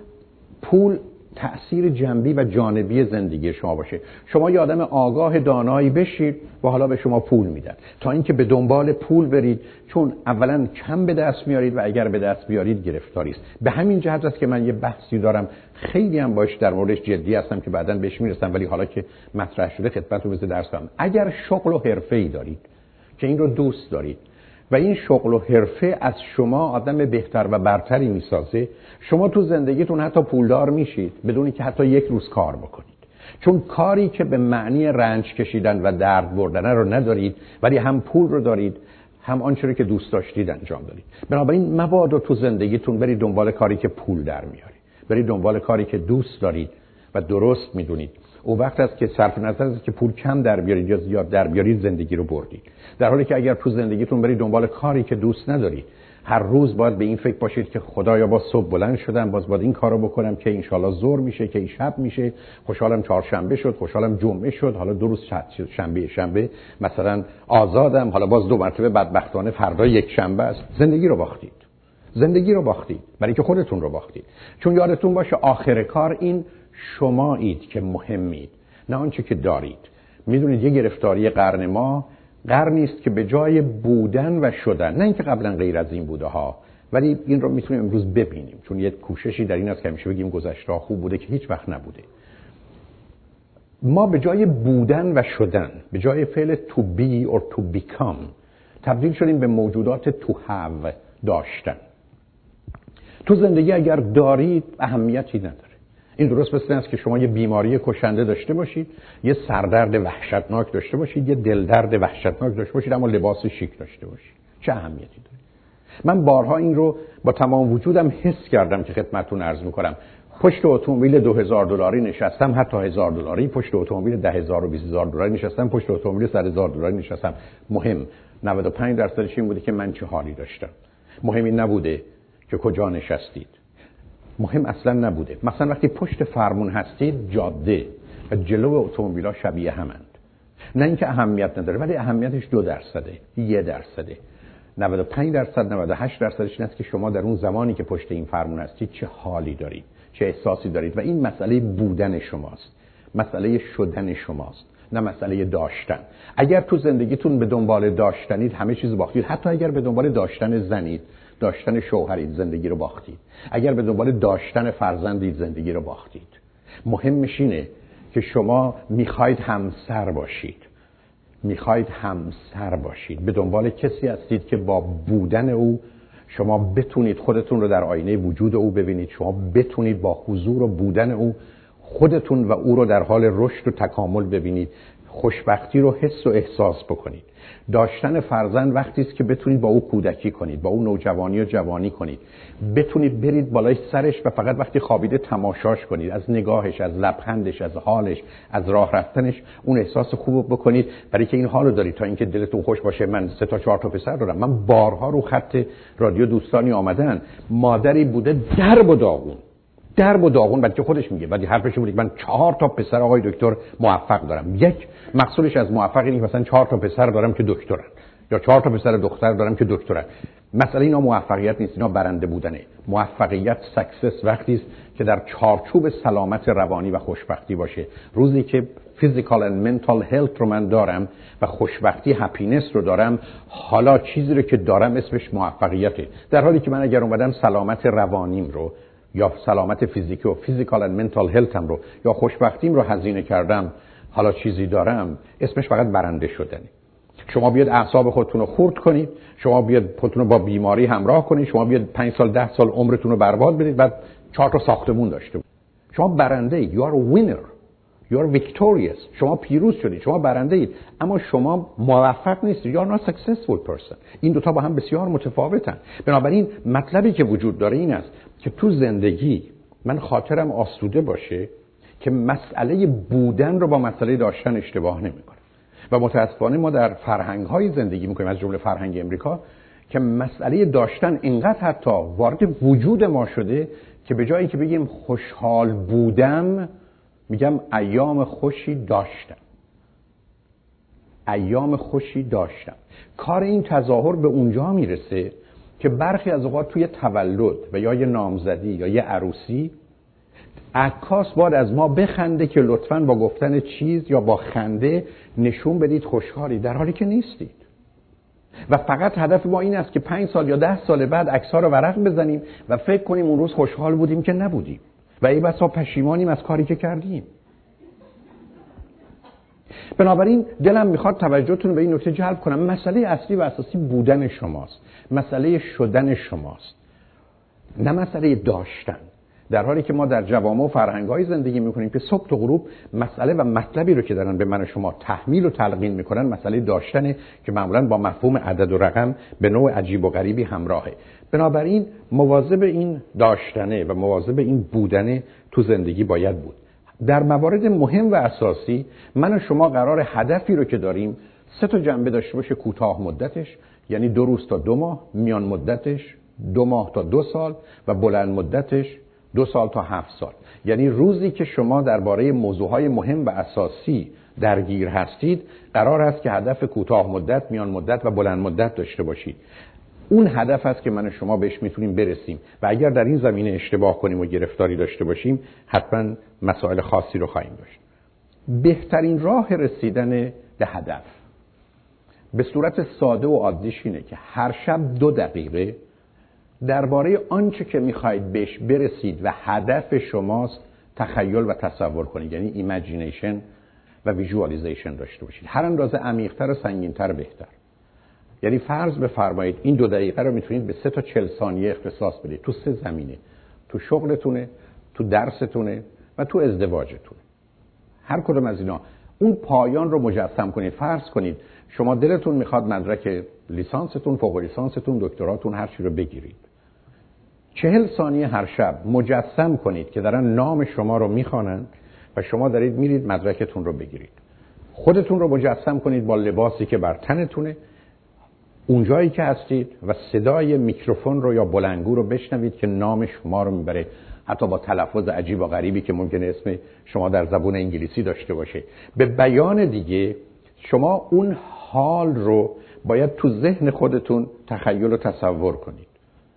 B: پول تأثیر جنبی و جانبی زندگی شما باشه. شما یه آدم آگاه دانایی بشید و حالا به شما پول میدن تا اینکه به دنبال پول برید، چون اولا کم به دست میارید و اگر به دست بیارید گرفتاری است. به همین جهت است که من یه بحثی دارم خیلی هم باش در موردش جدی هستم که بعداً بهش میرسم، ولی حالا که مطرح شده خدمتتون بذارید درس بدم. اگر شغل و حرفه‌ای دارید که این رو دوست دارید و این شغل و حرفه از شما آدم بهتر و برتری میسازه، شما تو زندگیتون حتی پولدار میشید بدون که حتی یک روز کار بکنید. چون کاری که به معنی رنج کشیدن و درد بردن رو ندارید، ولی هم پول رو دارید، هم آنچه رو که دوست داشتید انجام دارید. بنابراین مبادا تو زندگیتون برید دنبال کاری که پول در میاره، برید دنبال کاری که دوست دارید و درست میدونید. او وقت است که صرف نظر است که پول کم در بیارید یا زیاد در بیارید، زندگی رو بردید. در حالی که اگر تو زندگیتون برید دنبال کاری که دوست ندارید، هر روز باید به این فکر باشید که خدایا با صبح بلند شدم باز باید این کارو بکنم که انشالله ظهر میشه، که شب میشه، خوشحالم چهارشنبه شد، خوشحالم جمعه شد، حالا دو روز شنبه شنبه مثلا آزادم، حالا باز دو مرتبه بدبختانه فردا یک شنبه است. زندگی رو باختید. زندگی رو باختید برای که خودتون رو باختید. چون یادتون باشه آخر کار این شمایید که مهمید، نه آنچه که دارید. میدونید یه گرفتاری قرن ما قرنی است که به جای بودن و شدن، نه اینکه قبلا غیر از این بوده ها، ولی این رو میتونیم امروز ببینیم، چون یه کوششی در این است که همیشه بگیم گذشته خوب بوده که هیچ وقت نبوده. ما به جای بودن و شدن، به جای فعل to be or to become، تبدیل شدیم به موجودات to have، داشتن. تو زندگی اگر دارید اهمیتی نداره. این درست مثل است که شما یه بیماری کشنده داشته باشید، یه سردرد وحشتناک داشته باشید، یه دلدرد وحشتناک داشته باشید، اما لباس شیک داشته باشید. چه اهمیتی داره؟ من بارها این رو با تمام وجودم حس کردم که خدمتتون عرض می‌کنم. پشت اتومبیل دو هزار دلاری نشستم، حتی هزار دلاری، پشت اتومبیل ده هزار و بیست هزار دلاری نشستم، پشت اتومبیل صد هزار دلاری نشستم. مهم نود و پنج درصدش این بوده که من چه حالی داشتم. مهم این نبوده که کجا نشستید. مهم اصلا نبوده. مثلا وقتی پشت فرمون هستید، جاده و جلو اتومبیل‌ها شبیه همند. نه اینکه اهمیت نداره، ولی اهمیتش دو درصده، یک درصده. نود و پنج درصد، نود و هشت درصدش این است که شما در اون زمانی که پشت این فرمون هستید چه حالی دارید، چه احساسی دارید، و این مسئله بودن شماست، مسئله شدن شماست، نه مسئله داشتن. اگر تو زندگیتون به دنبال داشتنید همه چیز باختید. حتی اگر به دنبال داشتن زنید، داشتن شوهرید، زندگی رو باختید. اگر به دنبال داشتن فرزندید، زندگی رو باختید. مهمش اینه که شما میخواید همسر باشید، میخواید همسر باشید، به دنبال کسی هستید که با بودن او شما بتونید خودتون رو در آینه وجود او ببینید، شما بتونید با حضور و بودن او خودتون و او رو در حال رشد و تکامل ببینید، خوشبختی رو حس و احساس بکنید. داشتن فرزند وقتی است که بتونید با او کودکی کنید، با او نوجوانی و جوانی کنید، بتونید برید بالای سرش و فقط وقتی خوابیده تماشاش کنید، از نگاهش، از لبخندش، از حالش، از راه رفتنش اون احساس خوب بکنید، برای که این حالو دارید تا اینکه دلتون خوش باشه. من سه تا چهار تا پسر دارم. من بارها رو خط رادیو دوستانی آمدن، مادری بوده درب و داغون، درب و داغون، بلکه خودش میگه، ولی حرفش بود من چهار تا پسر آقای دکتر موفق دارم. یک مقصودش از موفق اینه مثلا چهار تا پسر دارم که دکترن، یا چهار تا پسر دختر دارم که دکترن. مسئله اینا موفقیت نیست، اینا برنده بودنه. موفقیت، سکسس وقتی است که در چارچوب سلامت روانی و خوشبختی باشه. روزی که فیزیکال اند منتال هلت رو من دارم و خوشبختی، هپینس رو دارم، حالا چیزی رو که دارم اسمش موفقیته. در حالی که من اگر اومدم سلامت روانیم رو یا سلامت فیزیکی و فیزیکال اند منتال هلتم رو یا خوشبختیم رو هزینه کردم، حالا چیزی دارم، اسمش فقط برنده شدنه. شما بیاد اعصاب خودتون رو خورد کنید، شما بیاد خودتون رو با بیماری همراه کنید، شما بیاد پنج سال ده سال عمرتون رو برباد بدید، بعد چهار تا ساختمون داشته باشید. شما برنده اید. you are a winner. you are victorious. شما پیروز شدید، شما برنده اید، اما شما موفق نیستید. you are not successful person. این دو تا با هم بسیار متفاوتن. بنابراین مطلبی که وجود داره این است که تو زندگی من خاطرم آسوده باشه که مسئله بودن رو با مسئله داشتن اشتباه نمی‌کنم. و متاسفانه ما در فرهنگ‌های زندگی می‌کنیم، از جمله فرهنگ امریکا، که مسئله داشتن اینقدر حتی وارد وجود ما شده که به جایی که بگیم خوشحال بودم، میگم ایام خوشی داشتم. ایام خوشی داشتم. کار این تظاهر به اونجا میرسه که برخی از اوقات توی تولد و یا یه نامزدی یا یه عروسی عکاس باید از ما بخنده که لطفاً با گفتن چیز یا با خنده نشون بدید خوشحالی، در حالی که نیستید. و فقط هدف ما این است که پنج سال یا ده سال بعد عکس‌ها رو ورق بزنیم و فکر کنیم اون روز خوشحال بودیم که نبودیم و ای بسا پشیمانیم از کاری که کردیم. بنابراین دلم میخواد توجهتون به این نکته جلب کنم. مسئله اصلی و اساسی بودن شماست، مسئله شدن شماست، نه مسئله داشتن. در حالی که ما در جوامع و فرهنگ‌های زندگی می‌کنیم که صبح تا غروب مسئله و مطلبی رو که دارن به من و شما تحمیل و تلقین می‌کنن مسئله داشتنه که معمولاً با مفهوم عدد و رقم به نوع عجیب و غریبی همراهه. بنابراین مواظب این داشتنه و مواظب این بودنه تو زندگی باید بود. در موارد مهم و اساسی من و شما قرار هدفی رو که داریم سه تا جنبه داشته باشه: کوتاه مدتش یعنی دو روز تا دو ماه، میان مدتش دو ماه تا دو سال و بلند مدتش دو سال تا هفت سال. یعنی روزی که شما درباره موضوعهای مهم و اساسی درگیر هستید قرار است که هدف کوتاه مدت، میان مدت و بلند مدت داشته باشید. اون هدف است که من و شما بهش میتونیم برسیم و اگر در این زمینه اشتباه کنیم و گرفتاری داشته باشیم حتما مسائل خاصی رو خواهیم داشت. بهترین راه رسیدن به هدف به صورت ساده و عادیش اینه که هر شب دو دقیقه درباره آنچه که میخواید بهش برسید و هدف شماست تخیل و تصور کنید، یعنی ایمیجینیشن و ویژوالایزیشن داشته باشید. هر اندازه عمیق‌تر و سنگین‌تر بهتر. یعنی فرض بفرمایید این دو دقیقه رو میتونید به سه تا چهل ثانیه اختصاص بدید تو سه زمینه: تو شغلتونه، تو درستونه و تو ازدواجتونه. هر کدوم از اینا اون پایان رو مجسم کنید. فرض کنید شما دلتون میخواد مدرک لیسانستون، فوق لیسانستون، دکتراتون هر چی رو بگیرید. چهل ثانیه هر شب مجسم کنید که دارن نام شما رو میخوانن و شما دارید میرید مدرکتون رو بگیرید. خودتون رو مجسم کنید با لباسی که بر تنتونه، اونجایی که هستید و صدای میکروفون رو یا بلندگو رو بشنوید که نام شما رو میبره، حتی با تلفظ عجیب و غریبی که ممکنه اسم شما در زبان انگلیسی داشته باشه. به بیان دیگه شما اون حال رو باید تو ذهن خودتون تخیل و تصور کنید.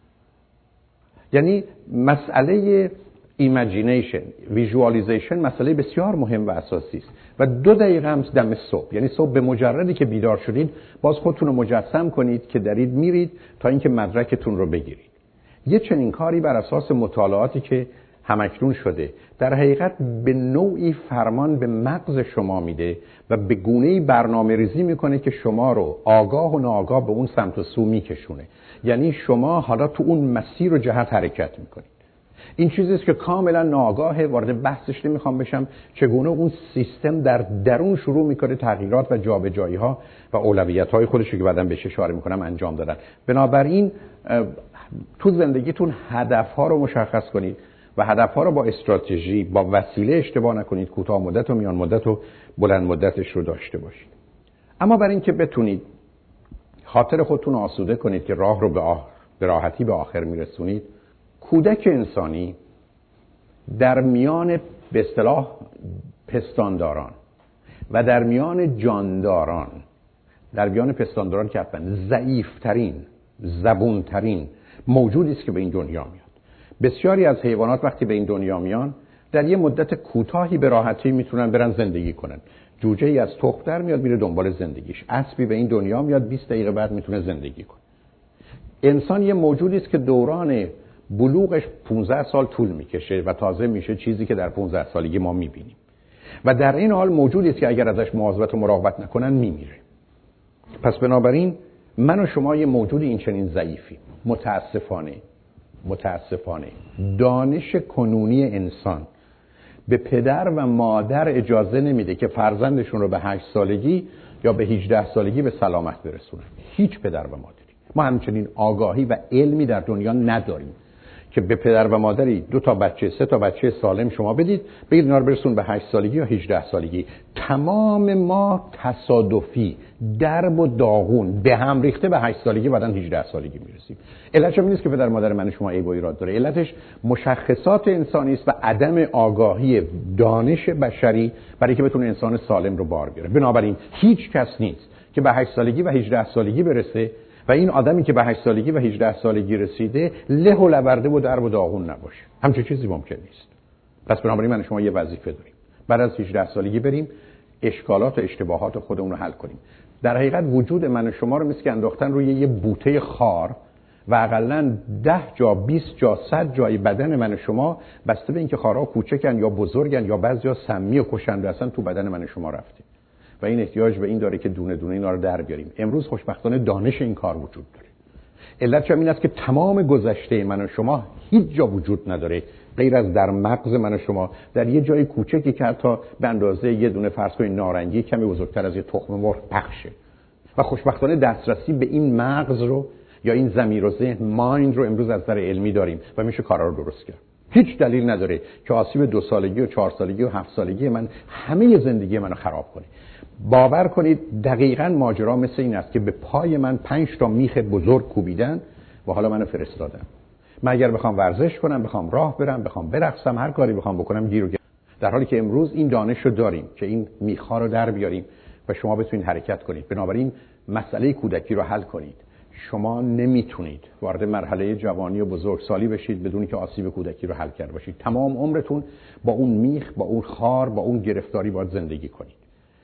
B: یعنی مسئله ایمیجینیشن، ویژوالایزیشن مسئله بسیار مهم و اساسی است و دو دقیقه هم دم صبح، یعنی صبح به مجردی که بیدار شدید باز خودتون رو مجسم کنید که دارید میرید تا اینکه مدرکتون رو بگیرید. یه چنین کاری بر اساس مطالعاتی که همکنون شده در حقیقت به نوعی فرمان به مغز شما میده و به گونه‌ای برنامه ریزی میکنه که شما رو آگاه و ناآگاه به اون سمت و سو میکشونه. یعنی شما حالا تو اون مسیر و جهت حرکت میکنید. این چیزی است که کاملا ناآگاه، وارد بحثش نمیخوام بشم چگونه اون سیستم در درون شروع میکنه تغییرات و جابجایی‌ها و اولویت‌های خودش که بعداً بهش اشاره میکنم انجام دادن. بنابراین تو زندگیتون هدف‌ها رو مشخص کنید و هدف‌ها رو با استراتژی، با وسیله اشتباه نکنید. کوتاه مدت و میان مدت و بلند مدتش رو داشته باشید. اما برای اینکه بتونید خاطر خودتون آسوده کنید که راه رو به آخر به راحتی به آخر میرسونید، کودک انسانی در میان به اصطلاح پستانداران و در میان جانداران، در میان پستانداران که حتما ضعیف‌ترین، زبون‌ترین موجودی است که به این دنیا میاد. بسیاری از حیوانات وقتی به این دنیا میان در یه مدت کوتاهی به راحتی میتونن برن زندگی کنن. جوجه‌ای از تخم در میاد میره دنبال زندگیش. اسبی به این دنیا میاد بیست دقیقه بعد میتونه زندگی کنه. انسان یه موجودی است که دوران بلوغش پانزده سال طول میکشه و تازه میشه چیزی که در پانزده سالگی ما میبینیم و در این حال موجودی است که اگر ازش مواظبت و مراقبت نکنن میمیره. پس بنابراین من و شما یه موجود این چنین ضعیفی. متاسفانه متاسفانه دانش کنونی انسان به پدر و مادر اجازه نمیده که فرزندشون رو به هشت سالگی یا به هجده سالگی به سلامت برسونن. هیچ پدر و مادری. ما همچنین آگاهی و علمی در دنیا نداریم که به پدر و مادری دو تا بچه سه تا بچه سالم شما بدید بگید اینا رو برسون به هشت سالگی یا هجده سالگی. تمام ما تصادفی درب و داغون به هم ریخته به هشت سالگی بعداً هجده سالگی میرسیم. علتش این نیست که پدر مادر من شما عیب و ایراد داره، علتش مشخصات انسانی است و عدم آگاهی دانش بشری برای که بتونه انسان سالم رو بار بیاره. بنابراین هیچ کس نیست که به هشت سالگی و هجده سالگی برسه و این آدمی که به هشت سالگی و هجده سالگی رسیده له و لورده و درب و داغون نباشه. همچین چیزی ممکن نیست. پس بنابراین من شما یه وظیفه داریم. بعد از هجده سالگی بریم اشکالات و اشتباهات خودمون رو حل کنیم. در حقیقت وجود من و شما رو مثل که انداختن روی یه بوته خار و حداقل ده جا بیست جا صد جای بدن من و شما بسته به اینکه خارها کوچکن یا بزرگن یا بعضیا سمی و کشنده اصلا تو بدن من و شما رفته و این احتیاج به این داره که دونه دونه اینا رو در بیاریم. امروز خوشبختانه دانش این کار وجود داره. علتش این است که تمام گذشته من و شما هیچ جا وجود نداره غیر از در مغز من و شما، در یه جای کوچکی که حتی به اندازه یه دونه فرض کنید نارنگی کمی بزرگتر از یه تخم مرغ پخشه و خوشبختانه دسترسی به این مغز رو یا این ضمیر و ذهن مایند رو امروز از نظر علمی داریم و میشه کارا رو درست کرد. هیچ دلیل نداره که آسیب دو سالگی و چهار سالگی و هفت سالگی من همه زندگی منو خراب کنه. باور کنید دقیقاً ماجرا مثل این است که به پای من پنج تا میخ بزرگ کوبیدن و حالا منو فرستادن. من اگر بخوام ورزش کنم، بخوام راه برم، بخوام برقصم، هر کاری بخوام بکنم گیر و گیر. در حالی که امروز این دانش رو داریم که این میخا رو در بیاریم و شما بتونید حرکت کنید. بنابراین مسئله کودکی رو حل کنید. شما نمیتونید وارد مرحله جوانی و بزرگسالی بشید بدون که آسیب کودکی رو حل کرده باشید. تمام عمرتون با اون میخ، با اون خار، با اون گرفتاری باید زندگی کنید.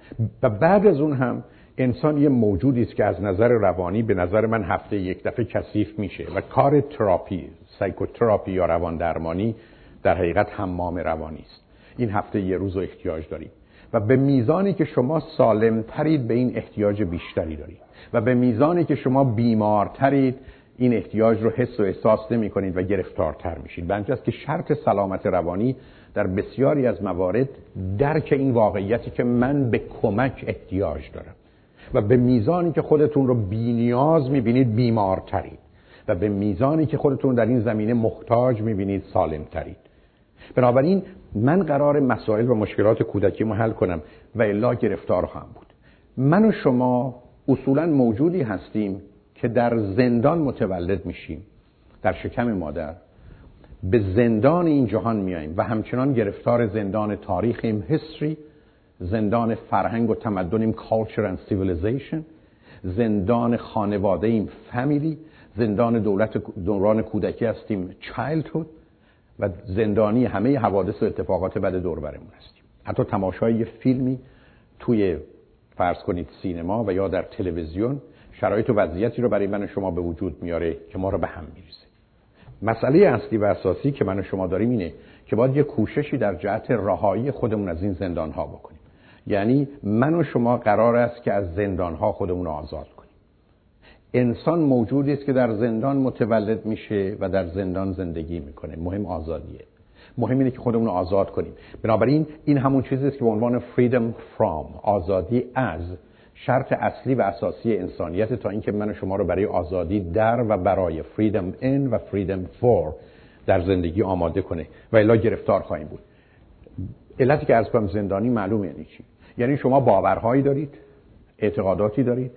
B: و بعد از اون هم انسان یه موجودی است که از نظر روانی به نظر من هفته یک دفعه کثیف میشه و کار تراپی، سایکوتراپی یا روان درمانی در حقیقت حمام روانی است. این هفته یه روز رو احتیاج داریم و به میزانی که شما سالم ترید به این احتیاج بیشتری دارید و به میزانی که شما بیمارترید این احتیاج رو حس و احساس نمی کنید و گرفتارتر میشید. بنابراین است که شرط سلامت روانی در بسیاری از موارد درک این واقعیتی که من به کمک احتیاج دارم و به میزانی که خودتون رو بی‌نیاز می‌بینید بیمارترید و به میزانی که خودتون در این زمینه محتاج می‌بینید سالمترید. بنابراین من قرار مسائل و مشکلات کودکیمو حل کنم و الا گرفتار خواهم بود. من و شما اصولاً موجودی هستیم که در زندان متولد میشیم، در شکم مادر به زندان این جهان میاییم و همچنان گرفتار زندان تاریخیم، history، زندان فرهنگ و تمدنیم، culture and civilization، زندان خانوادهیم، family، زندان دولت دوران کودکی هستیم، childhood، و زندانی همه حوادث و اتفاقات بعد دور برمون هستیم. حتی تماشای یه فیلمی توی فرض کنید سینما و یا در تلویزیون شرایط و وضعیتی رو برای من و شما به وجود میاره که ما رو به هم میریزه. مسئله اصلی و اساسی که من و شما داریم اینه که باید یه کوششی در جهت رهایی خودمون از این زندان‌ها بکنیم. یعنی من و شما قرار است که از زندان‌ها خودمون رو آزاد کنیم. انسان موجودی است که در زندان متولد میشه و در زندان زندگی میکنه. مهم آزادیه. مهم اینه که خودمون رو آزاد کنیم. بنابراین این همون چیزی است که به عنوان freedom from، آزادی از، شرط اصلی و اساسی انسانیت تا اینکه من و شما رو برای آزادی در و برای freedom in و freedom for در زندگی آماده کنه و الا گرفتار خواهیم بود. علتی که عرض کنم زندانی معلومه یعنی چی؟ یعنی شما باورهایی دارید، اعتقاداتی دارید،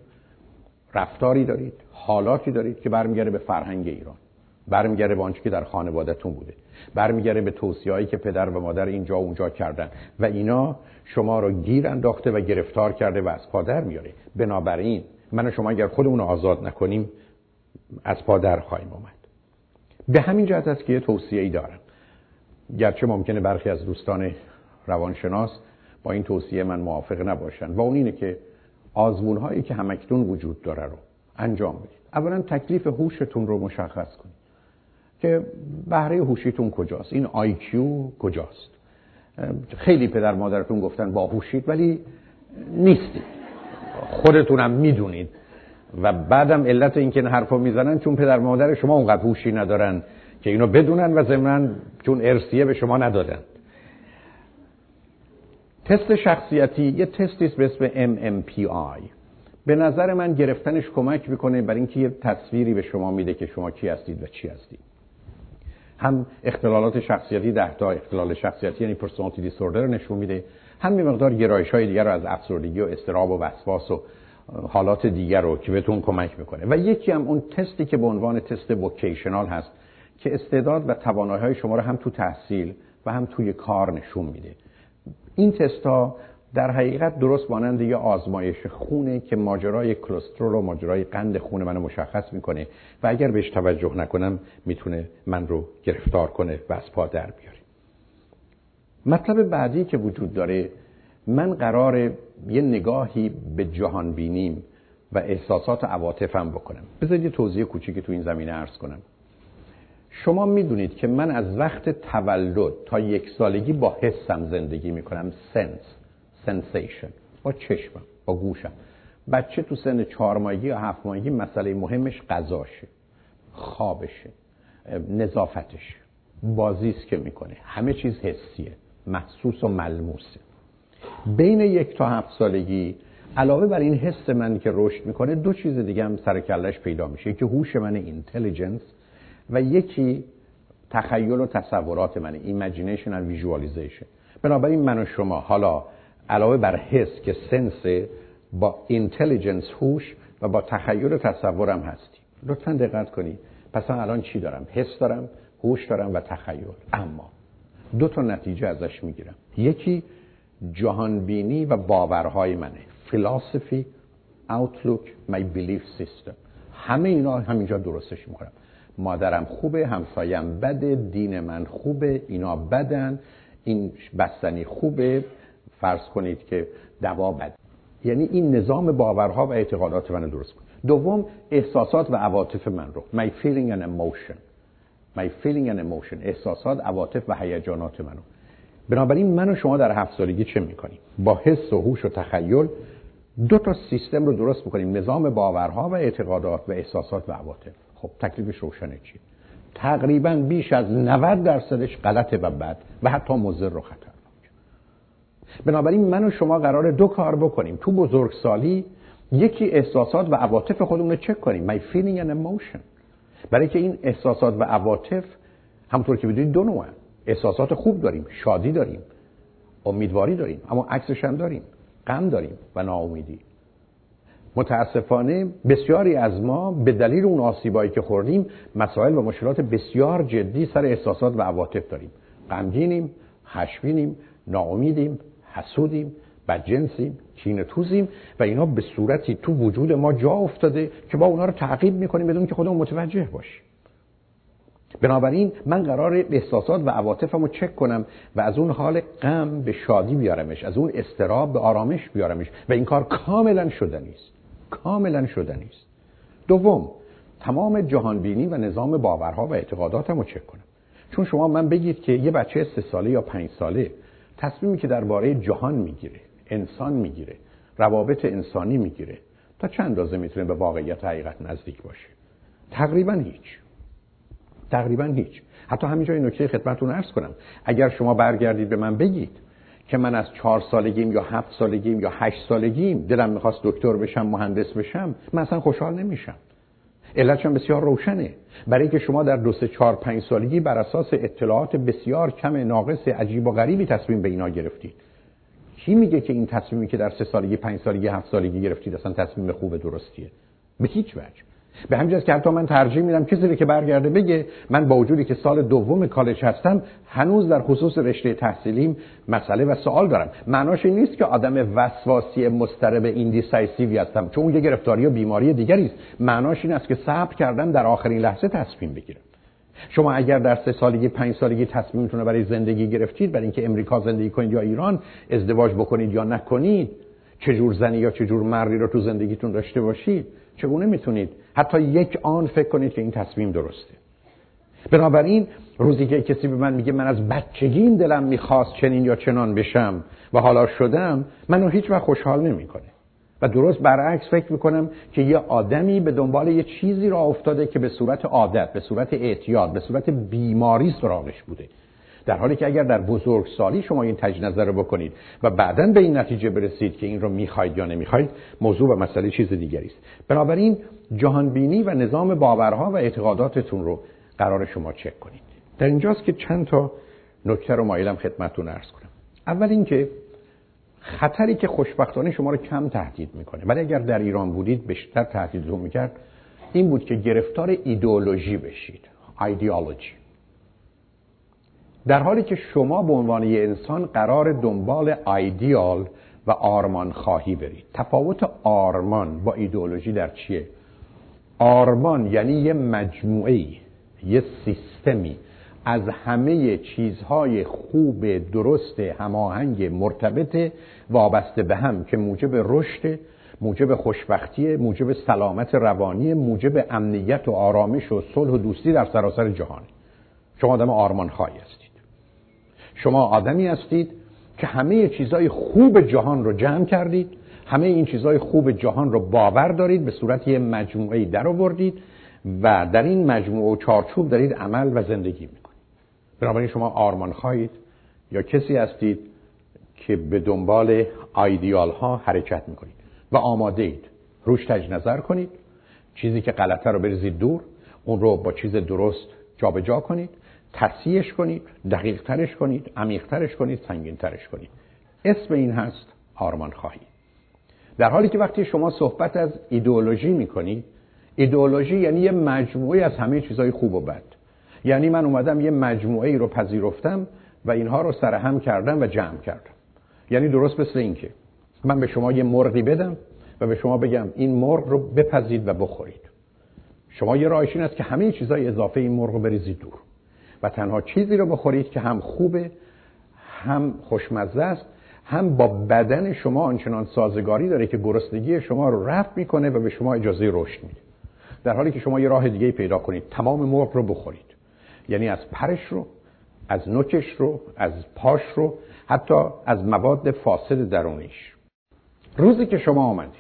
B: رفتاری دارید، حالاتی دارید که برمیگره به فرهنگ ایران، برمیگره به آنچه که در خانواده‌تون بوده، برمیگره به توصیه‌هایی که پدر و مادر اینجا و اونجا کردن و اینا شما رو گیر انداخته و گرفتار کرده و از پا در میاره. بنابراین من و شما اگر خودمون رو آزاد نکنیم از پا در خواهیم اومد. به همین جهت است که یه توصیه‌ای دارم، گرچه ممکنه برخی از دوستان روانشناس با این توصیه من موافق نباشن، و اون اینه که آزمون‌هایی که همکنون وجود داره رو انجام بدید. اولا تکلیف هوشتون رو مشخص کنید که بهره هوشیتون کجاست، این آی کیو کجاست. خیلی پدر مادرتون گفتن باهوشید ولی نیستید. خودتونم میدونید و بعدم علت این که این حرفو میزنن چون پدر مادر شما اونقدر هوشی ندارن که اینو بدونن و ضمناً چون ارثیه به شما ندادن. تست شخصیتی یه تستی است به اسم ام ام پی آی. به نظر من گرفتنش کمک میکنه برای اینکه یه تصویری به شما میده که شما کی هستید و چی هستید. هم اختلالات شخصیتی ده تا اختلال شخصیتی یعنی پرسونالیتی دیسوردر نشون میده، هم یه مقدار گرایش‌های دیگر رو از افسردگی و اضطراب و وسواس و حالات دیگر رو که بهتون کمک میکنه. و یکی هم اون تستی که به عنوان تست وکیشنال هست که استعداد و توانایی‌های شما رو هم تو تحصیل و هم توی کار نشون میده. این تست‌ها در حقیقت درست مانند یه آزمایش خونه که ماجرای کلسترول و ماجرای قند خون منو مشخص میکنه و اگر بهش توجه نکنم میتونه من رو گرفتار کنه و از پا در بیاره. مطلب بعدی که وجود داره، من قراره یه نگاهی به جهان بینیم و احساسات و عواطفم بکنم. بذارید یه توضیح کوچیکی تو این زمینه عرض کنم. شما میدونید که من از وقت تولد تا یک سالگی با حسم زندگی میکنم، سنس، سنسیشن، با چشمم، با گوشم. بچه تو سن چهار ماهگی یا هفت ماهگی مسئله مهمش غذاشه، خوابشه، نظافتش، بازیست که میکنه، همه چیز حسیه، محسوس و ملموسه. بین یک تا هفت سالگی علاوه بر این حس من که رشد میکنه، دو چیز دیگه هم سر کلش پیدا میشه. یکی هوش من، اینتلیجنس، و یکی تخیل و تصورات من، ایمیجینیشن و ویژوالایزیشن. بنابراین من و شما حالا علاوه بر حس که سنس، با اینتلیجنس هوش و با تخیل و تصورم هستیم. لطفاً دقت کنید. پس من الان چی دارم؟ حس دارم، هوش دارم و تخیل. اما دو تا نتیجه ازش میگیرم. یکی جهان بینی و باورهای منه. philosophy, outlook, my belief system. همه اینا همینجا درستش میکنم. مادرم خوبه، همسایم بده، دین من خوبه، اینا بدن، این بستنی خوبه، فرض کنید که دوا بد. یعنی این نظام باورها و اعتقادات من رو درست کن. دوم، احساسات و عواطف من رو. My feeling and emotion. My feeling and emotion. احساسات، عواطف و هیجانات من رو. بنابراین من و شما در هفت سالگی چه میکنیم؟ با حس و هوش و تخیل دو تا سیستم رو درست میکنیم. نظام باورها و اعتقادات و احساسات و عواطف. خب تکلیفش روشنه چیه؟ تقریبا بیش از نود درصدش غلطه و بد و حتی مضر و خطرناک. بنابراین من و شما قراره دو کار بکنیم. تو بزرگسالی یکی احساسات و عواطف خودمون رو چک کنیم. My feeling and emotion. برای که این احساسات و عواطف همونطور که بدونید دو نوعن. احساسات خوب داریم، شادی داریم، امیدواری داریم، اما عکسش هم داریم، غم داریم و ناامیدی. متاسفانه بسیاری از ما به دلیل اون آسیبایی که خوردیم مسائل و مشکلات بسیار جدی سر احساسات و عواطف داریم. غمگینیم، خشمگینیم، ناامیدیم، حسودیم، بدجنسیم، کینه‌توزیم و اینا به صورتی تو وجود ما جا افتاده که با اونا رو تعقیب می‌کنیم بدون که خودمون متوجه باشیم. بنابراین من قراره احساسات و عواطفمو چک کنم و از اون حال غم به شادی بیارمش، از اون اضطراب به آرامش بیارمش و این کار کاملا شدنی است. کاملا شدنی است. دوم، تمام جهانبینی و نظام باورها و اعتقاداتمو چک کنم. چون شما من بگید که یه بچه سه ساله یا پنج ساله تصمیمی که درباره جهان میگیره، انسان میگیره، روابط انسانی میگیره، تا چند اندازه میتونه به واقعیت حقیقت نزدیک باشه؟ تقریبا هیچ. تقریبا هیچ. حتی همینجا این نکته خدمتتون عرض کنم. اگر شما برگردید به من بگید که من از چهار سالگیم یا هفت سالگیم یا هشت سالگیم دلم میخواست دکتر بشم، مهندس بشم، من اصلا خوشحال نمیشم. علتش هم بسیار روشنه. برای که شما در دو سه چهار پنج سالگی بر اساس اطلاعات بسیار کم، ناقص، عجیب و غریبی تصمیم به اینا گرفتید. کی میگه که این تصمیمی که در سه سالگی، پنج سالگی، هفت سالگی گرفتید اصلا تصمیم خوب درستیه؟ به هیچ وجه. به همین جاست که حتی من ترجیح میدم کسی که برگرده بگه من با وجودی که سال دوم کالج هستم هنوز در خصوص رشته تحصیلیم مسئله و سوال دارم. معناش این نیست که آدم وسواسی مضطرب ایندیسایسیوی هستم، چون اون یه گرفتاری و بیماری دیگری است. معناش این است که صبر کردم در آخرین لحظه تصمیم بگیرم. شما اگر در سه سالگی، پنج سالگی تصمیمتون رو برای زندگی گرفتید، برای اینکه امریکا زندگی کنید یا ایران، ازدواج بکنید یا نکنید، چه جور زنی یا چه جور مردی رو تو زندگیتون داشته باشید، چگونه میتونید حتی یک آن فکر کنید که این تصمیم درسته؟ بنابراین روزی که کسی به من میگه من از بچگیم دلم میخواست چنین یا چنان بشم و حالا شدم، منو هیچ وقت خوشحال نمیکنه. و درست برعکس فکر میکنم که یه آدمی به دنبال یه چیزی را افتاده که به صورت عادت، به صورت اعتیاد، به صورت بیماری سراغش بوده. در حالی که اگر در بزرگسالی شما این تجنظر رو بکنید و بعداً به این نتیجه برسید که این رو میخواید یا نمیخواید، موضوع و مسئله چیز دیگری است. بنابراین جهانبینی و نظام باورها و اعتقاداتتون رو قرار شما چک کنید. در اینجاست که چند تا نکته رو مایلم خدمتتون عرض کنم. اول اینکه خطری که خوشبختانه شما رو کم تهدید میکنه، ولی اگر در ایران بودید بیشتر تهدیدتون میکرد، این بود که گرفتار ایدئولوژی بشید. ایدئولوژی. در حالی که شما به عنوان یه انسان قرار دنبال ایدئال و آرمان خواهی برید. تفاوت آرمان با ایدئولوژی در چیه؟ آرمان یعنی یه مجموعه، یه سیستمی از همه چیزهای خوب، درست، هماهنگ، مرتبط، وابسته به هم که موجب رشد، موجب خوشبختی، موجب سلامت روانی، موجب امنیت و آرامش و صلح و دوستی در سراسر جهان. شما آدم آرمانخواهی هستید. شما آدمی هستید که همه چیزهای خوب جهان رو جمع کردید، همه این چیزهای خوب جهان رو باور دارید، به صورت یه مجموعه‌ای در آوردید و در این مجموعه و چارچوب دارید عمل و زندگی میکنید. بنابراین شما آرمان خواهید یا کسی هستید که به دنبال ایدئال ها حرکت میکنید و آماده اید روش تجنظر کنید، چیزی که غلطه رو بریزید دور، اون رو با چیز درست جابجا کنید، تصحیحش کنید، دقیق ترش کنید، عمیق ترش کنید، سنگین ترش کنید. اسم این هست آرمان خواهی. در حالی که وقتی شما صحبت از ایدئولوژی میکنید، ایدئولوژی یعنی یه مجموعه از همه چیزهای خوب و بد. یعنی من اومدم یه مجموعه ای رو پذیرفتم و اینها رو سرهم کردم و جمع کردم. یعنی درست مثل این که من به شما یه مرغی بدم و به شما بگم این مرغ رو بپزید و بخورید. شما یه راهش این است که همه چیزهای اضافه این مرغ رو بریزید دور و تنها چیزی رو بخورید که هم خوبه، هم خوشمزه است، هم با بدن شما آنچنان سازگاری داره که گرسنگی شما رو رفع میکنه و به شما اجازه رشد میده. در حالی که شما یه راه دیگه پیدا کنید، تمام مرغ رو بخورید. یعنی از پرش رو، از نوکش رو، از پاش رو، حتی از مواد فاسد درونیش. روزی که شما آمدید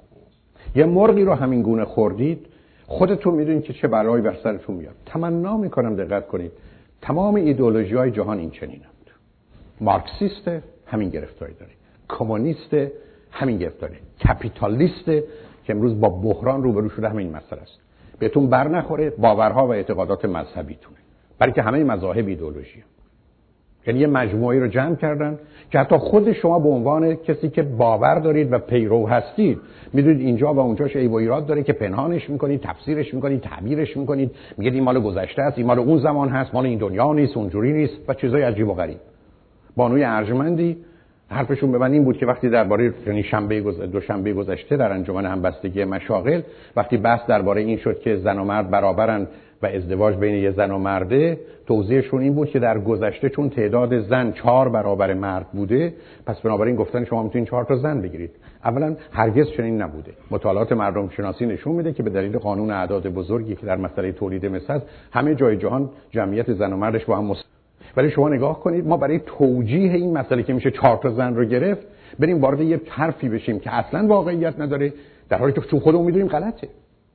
B: یه مرغی رو همین گونه خوردید، خودتون میدونید که چه بلایی بر سرتون میاد. تمنا میکنم دقت کنید، تمام ایدئولوژی‌های جهان این چنینند. مارکسیست همین گرفتاری داره، کمونیست همین گرفتاری، کپیتالیست که امروز با بحران روبرو شده همین مسئله است. بهتون بر نخوره باورها و اعتقادات مذهبیتونه، برای که همه مذاهب ایدئولوژی. یعنی یه مجموعه‌ای رو جمع کردن که حتی خود شما به عنوان کسی که باور دارید و پیرو هستید میدونید اینجا و اونجاش عیب و ایراد داره که پنهانش میکنید، تفسیرش میکنید، تعبیرش میکنید، میگید این مال گذشته است، این مال اون زمان هست، مال این دنیا نیست، اونجوری نیست و چیزای عجیب و غریب. بانوی ارجمندی حرفشون به من این بود که وقتی درباره یعنی شنبه گذشته، دوشنبه گذشته در انجمن همبستگی مشاغل وقتی بحث درباره این شد که زن و مرد برابرن و ازدواج بین یه زن و مرده، توضیحشون این بود که در گذشته چون تعداد زن چهار برابر مرد بوده، پس بنابراین گفتن شما میتونید چهار تا زن بگیرید. اولا هرگز چنین نبوده. مطالعات مردم شناسی نشون میده که به دلیل قانون اعداد بزرگی که در مسئله تولید مثل است، همه جای جهان جمعیت زن و مردش با هم مس... ولی شما نگاه کنید، ما برای توجیه این مسئله که میشه چهار تا زن رو گرفت، بریم وارد یه حرفی بشیم که اصلا واقعیت نداره، در حالی که تو خودمون میدونیم غلطه.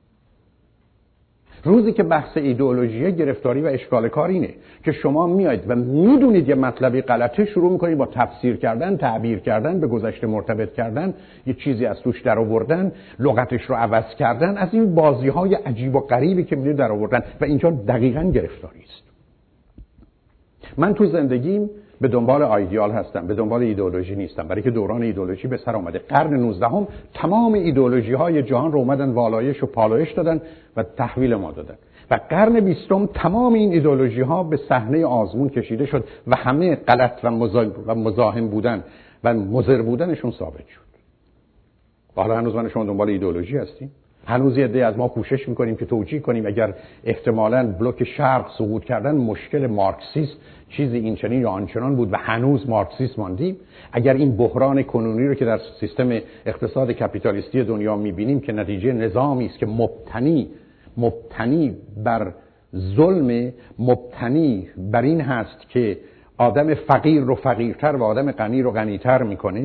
B: روزی که بحث ایدئولوژی گرفتاری و اشکال کار اینه که شما میاید و میدونید یه مطلبی غلطه، شروع میکنید با تفسیر کردن، تعبیر کردن، به گذشته مرتبط کردن، یه چیزی از توش در آوردن، لغتش رو عوض کردن، از این بازی‌های عجیب و غریبی که میدونید در آوردن و اینجا دقیقاً گرفتاری است. من تو زندگیم به دنبال ایدئال هستم، به دنبال ایدئولوژی نیستم، برای که دوران ایدئولوژی به سر اومده. قرن نوزدهم تمام ایدئولوژی‌های جهان رو اومدن والایش و پالایش دادن و تحویل ما دادن و قرن بیستم تمام این ایدئولوژی‌ها به صحنه آزمون کشیده شد و همه غلط و مزاحم بودن و مضر بودنشون ثابت شد. حالا هنوز من شما دنبال ایدئولوژی هستیم؟ هنوز یه عده از ما کوشش میکنیم که توجیه کنیم اگر احتمالاً بلوک شرق سقوط کردن مشکل مارکسیست چیزی این چنین یا آنچنان بود و هنوز مارکسیست ماندیم. اگر این بحران کنونی رو که در سیستم اقتصاد کپیتالیستی دنیا میبینیم که نتیجه نظامی است که مبتنی مبتنی بر ظلم، مبتنی بر این هست که آدم فقیر رو فقیرتر و آدم غنی رو غنیتر میکنه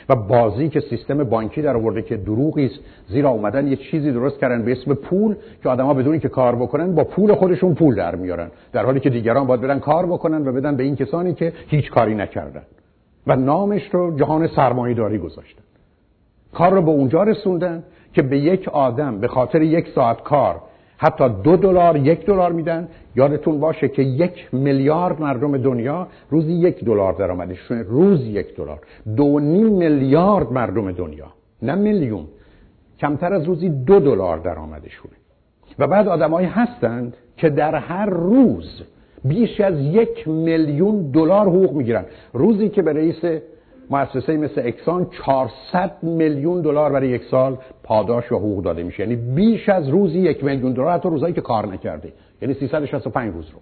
B: و بازی که سیستم بانکی در آورده که دروغی است، زیرا اومدن یه چیزی درست کردن به اسم پول که آدما بدون اینکه کار بکنن با پول خودشون پول در میارن، در حالی که دیگران باید برن کار بکنن و بدن به این کسانی که هیچ کاری نکردن و نامش رو جهان سرمایه‌داری گذاشتن. کار رو به اونجا رسوندن که به یک آدم به خاطر یک ساعت کار حتی دو دلار یک دلار میدن. یادتون باشه که یک میلیارد مردم دنیا روزی یک دلار درآمدشونه، روز یک دلار. دو نیم میلیارد مردم دنیا، نه میلیون، کمتر از روزی دو دلار درآمدشونه. و بعد آدمایی هستند که در هر روز بیش از یک میلیون دلار حقوق میگیرن. روزی که به رئیس مؤسسه مثل اکسان چهارصد میلیون دلار برای یک سال پاداش و حقوق داده میشه، یعنی بیش از روزی یک میلیون دلار، حتی روزایی که کار نکرده، یعنی سیصد و شصت و پنج روز رو.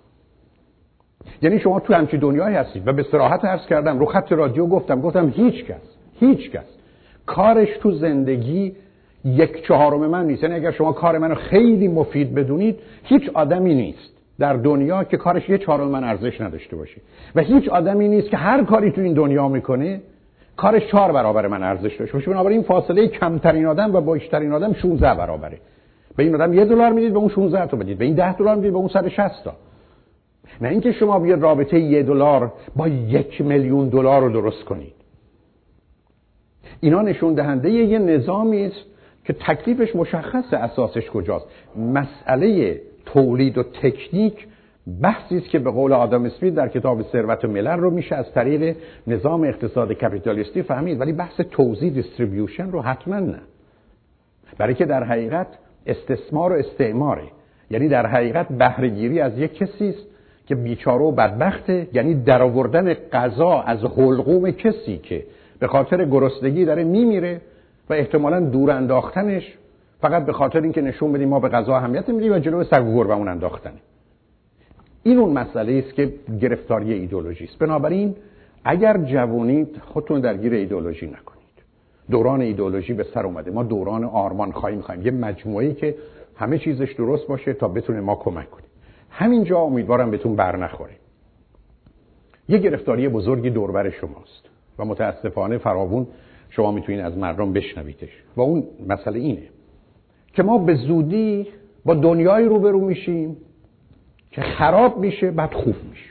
B: یعنی شما تو همچین دنیایی هستید و به صراحت عرض کردم، رو خط رادیو گفتم گفتم هیچ کس هیچ کس کارش تو زندگی یک چهارم من نیست. یعنی اگر شما کار منو خیلی مفید بدونید، هیچ آدمی نیست در دنیا که کارش یه چهارم من ارزش نداشته باشه و هیچ آدمی نیست که هر کاری تو این دنیا میکنه کارش چهار برابر من ارزش داشته باشه. بنابراین فاصله کمترین آدم و بیشترین آدم شانزده برابره. به این آدم یه دلار میدید، به اون شانزده تا بدید. به این ده دلار میدید، به اون صد و شصت تا. نه اینکه شما بیاد رابطه یه دلار با یک میلیون دلار رو درست کنید. اینا نشون دهنده یه نظامی است که تکلیفش مشخصه، اساسش کجاست. مسئله تولید و تکنیک بحثی است که به قول آدم اسمیت در کتاب ثروت ملل رو میشه از طریق نظام اقتصاد کپیتالیستی فهمید، ولی بحث توزیع دیستریبیوشن رو حتما نه. برای که در حقیقت استثمار و استعماره، یعنی در حقیقت بهره گیری از یک کسی است که بیچاره و بدبخته، یعنی درآوردن غذا از حلقوم کسی که به خاطر گرسنگی داره میمیره و احتمالاً دور انداختنش فقط به خاطر اینکه نشون بدیم ما به غذا اهمیت میدیم و جلوی سگ و گربه‌مون انداختنه. این اون مسئله است که گرفتاری ایدئولوژی است. بنابراین اگر جوانید خودتون درگیر ایدئولوژی نکنید. دوران ایدئولوژی به سر اومده. ما دوران آرمان خواهی می‌خوایم، یه مجموعه‌ای که همه چیزش درست باشه تا بتونه ما کمک کنه. همینجا امیدوارم بهتون بر نخوره. یه گرفتاری بزرگی دور بر شماست و متاسفانه فراوون شما میتونید از مردم بشنویدش و اون مسئله اینه که ما به زودی با دنیایی روبرو میشیم که خراب میشه بعد خوب میشه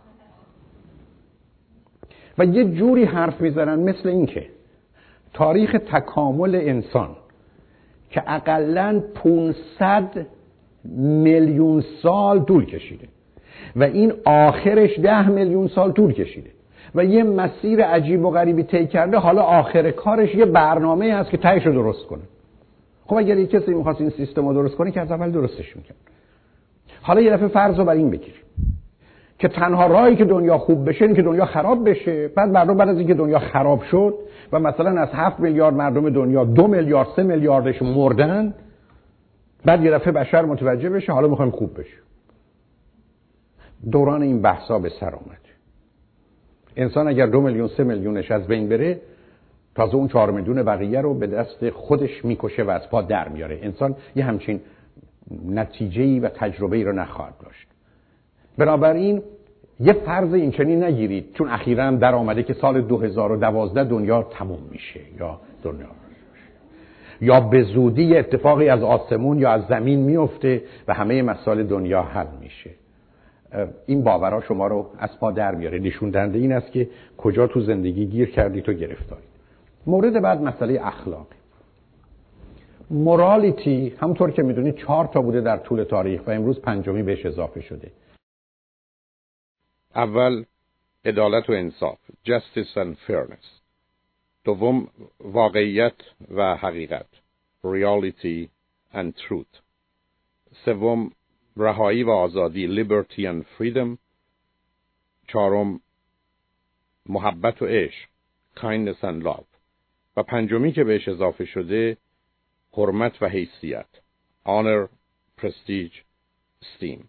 B: و یه جوری حرف میزنن مثل این که تاریخ تکامل انسان که اقلن پانصد میلیون سال طول کشیده و این آخرش ده میلیون سال طول کشیده و یه مسیر عجیب و غریبی طی کرده، حالا آخر کارش یه برنامه هست که تهش رو درست کنه. خب اگر یک کسی می‌خواست این سیستم رو درست کنه که از اول درستش می‌کرد. حالا یه دفعه فرض رو بر این بگیریم که تنها راهی که دنیا خوب بشه این که دنیا خراب بشه. بعد مردم بعد از اینکه دنیا خراب شد و مثلا از هفت میلیارد مردم دنیا دو میلیارد سه میلیاردش مردن، بعد یه دفعه بشر متوجه بشه حالا می‌خوایم خوب بشه. دوران این بحثا به سر اومد. انسان اگر دو میلیون سه میلیونش از بین بره، تازه اون چهار میلیون بقیه رو به دست خودش میکشه و از پا در میاره. انسان یه همچین نتیجه‌ای و تجربه‌ای رو نخواهد داشت. بنابراین یه فرض این چنین نگیرید چون اخیراً در آمده که سال دو هزار و دوازده دنیا تموم میشه یا دنیا یا به زودی اتفاقی از آسمون یا از زمین میفته و همه مسائل دنیا حل میشه. این باورها شما رو از پا در میاره. نشون دهنده این است که کجا تو زندگی گیر کردید و گرفتارید. مورد بعد مسئله اخلاق. مورالیتی همونطور که میدونید چهار تا بوده در طول تاریخ و امروز پنجمی بهش اضافه شده.
A: اول عدالت و انصاف، justice and fairness. دوم واقعیت و حقیقت، reality and truth. سوم رهایی و آزادی، liberty and freedom. چهارم محبت و عشق، kindness and love. و پنجمی که بهش اضافه شده حرمت و حیثیت، honor, prestige, esteem.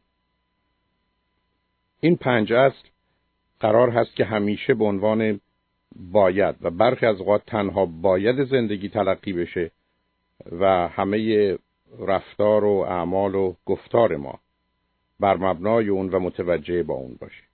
A: این پنج اصل قرار هست که همیشه به عنوان باید و برخی از اوقات تنها باید زندگی تلقی بشه و همه رفتار و اعمال و گفتار ما بر مبنای اون و متوجه با اون باشه.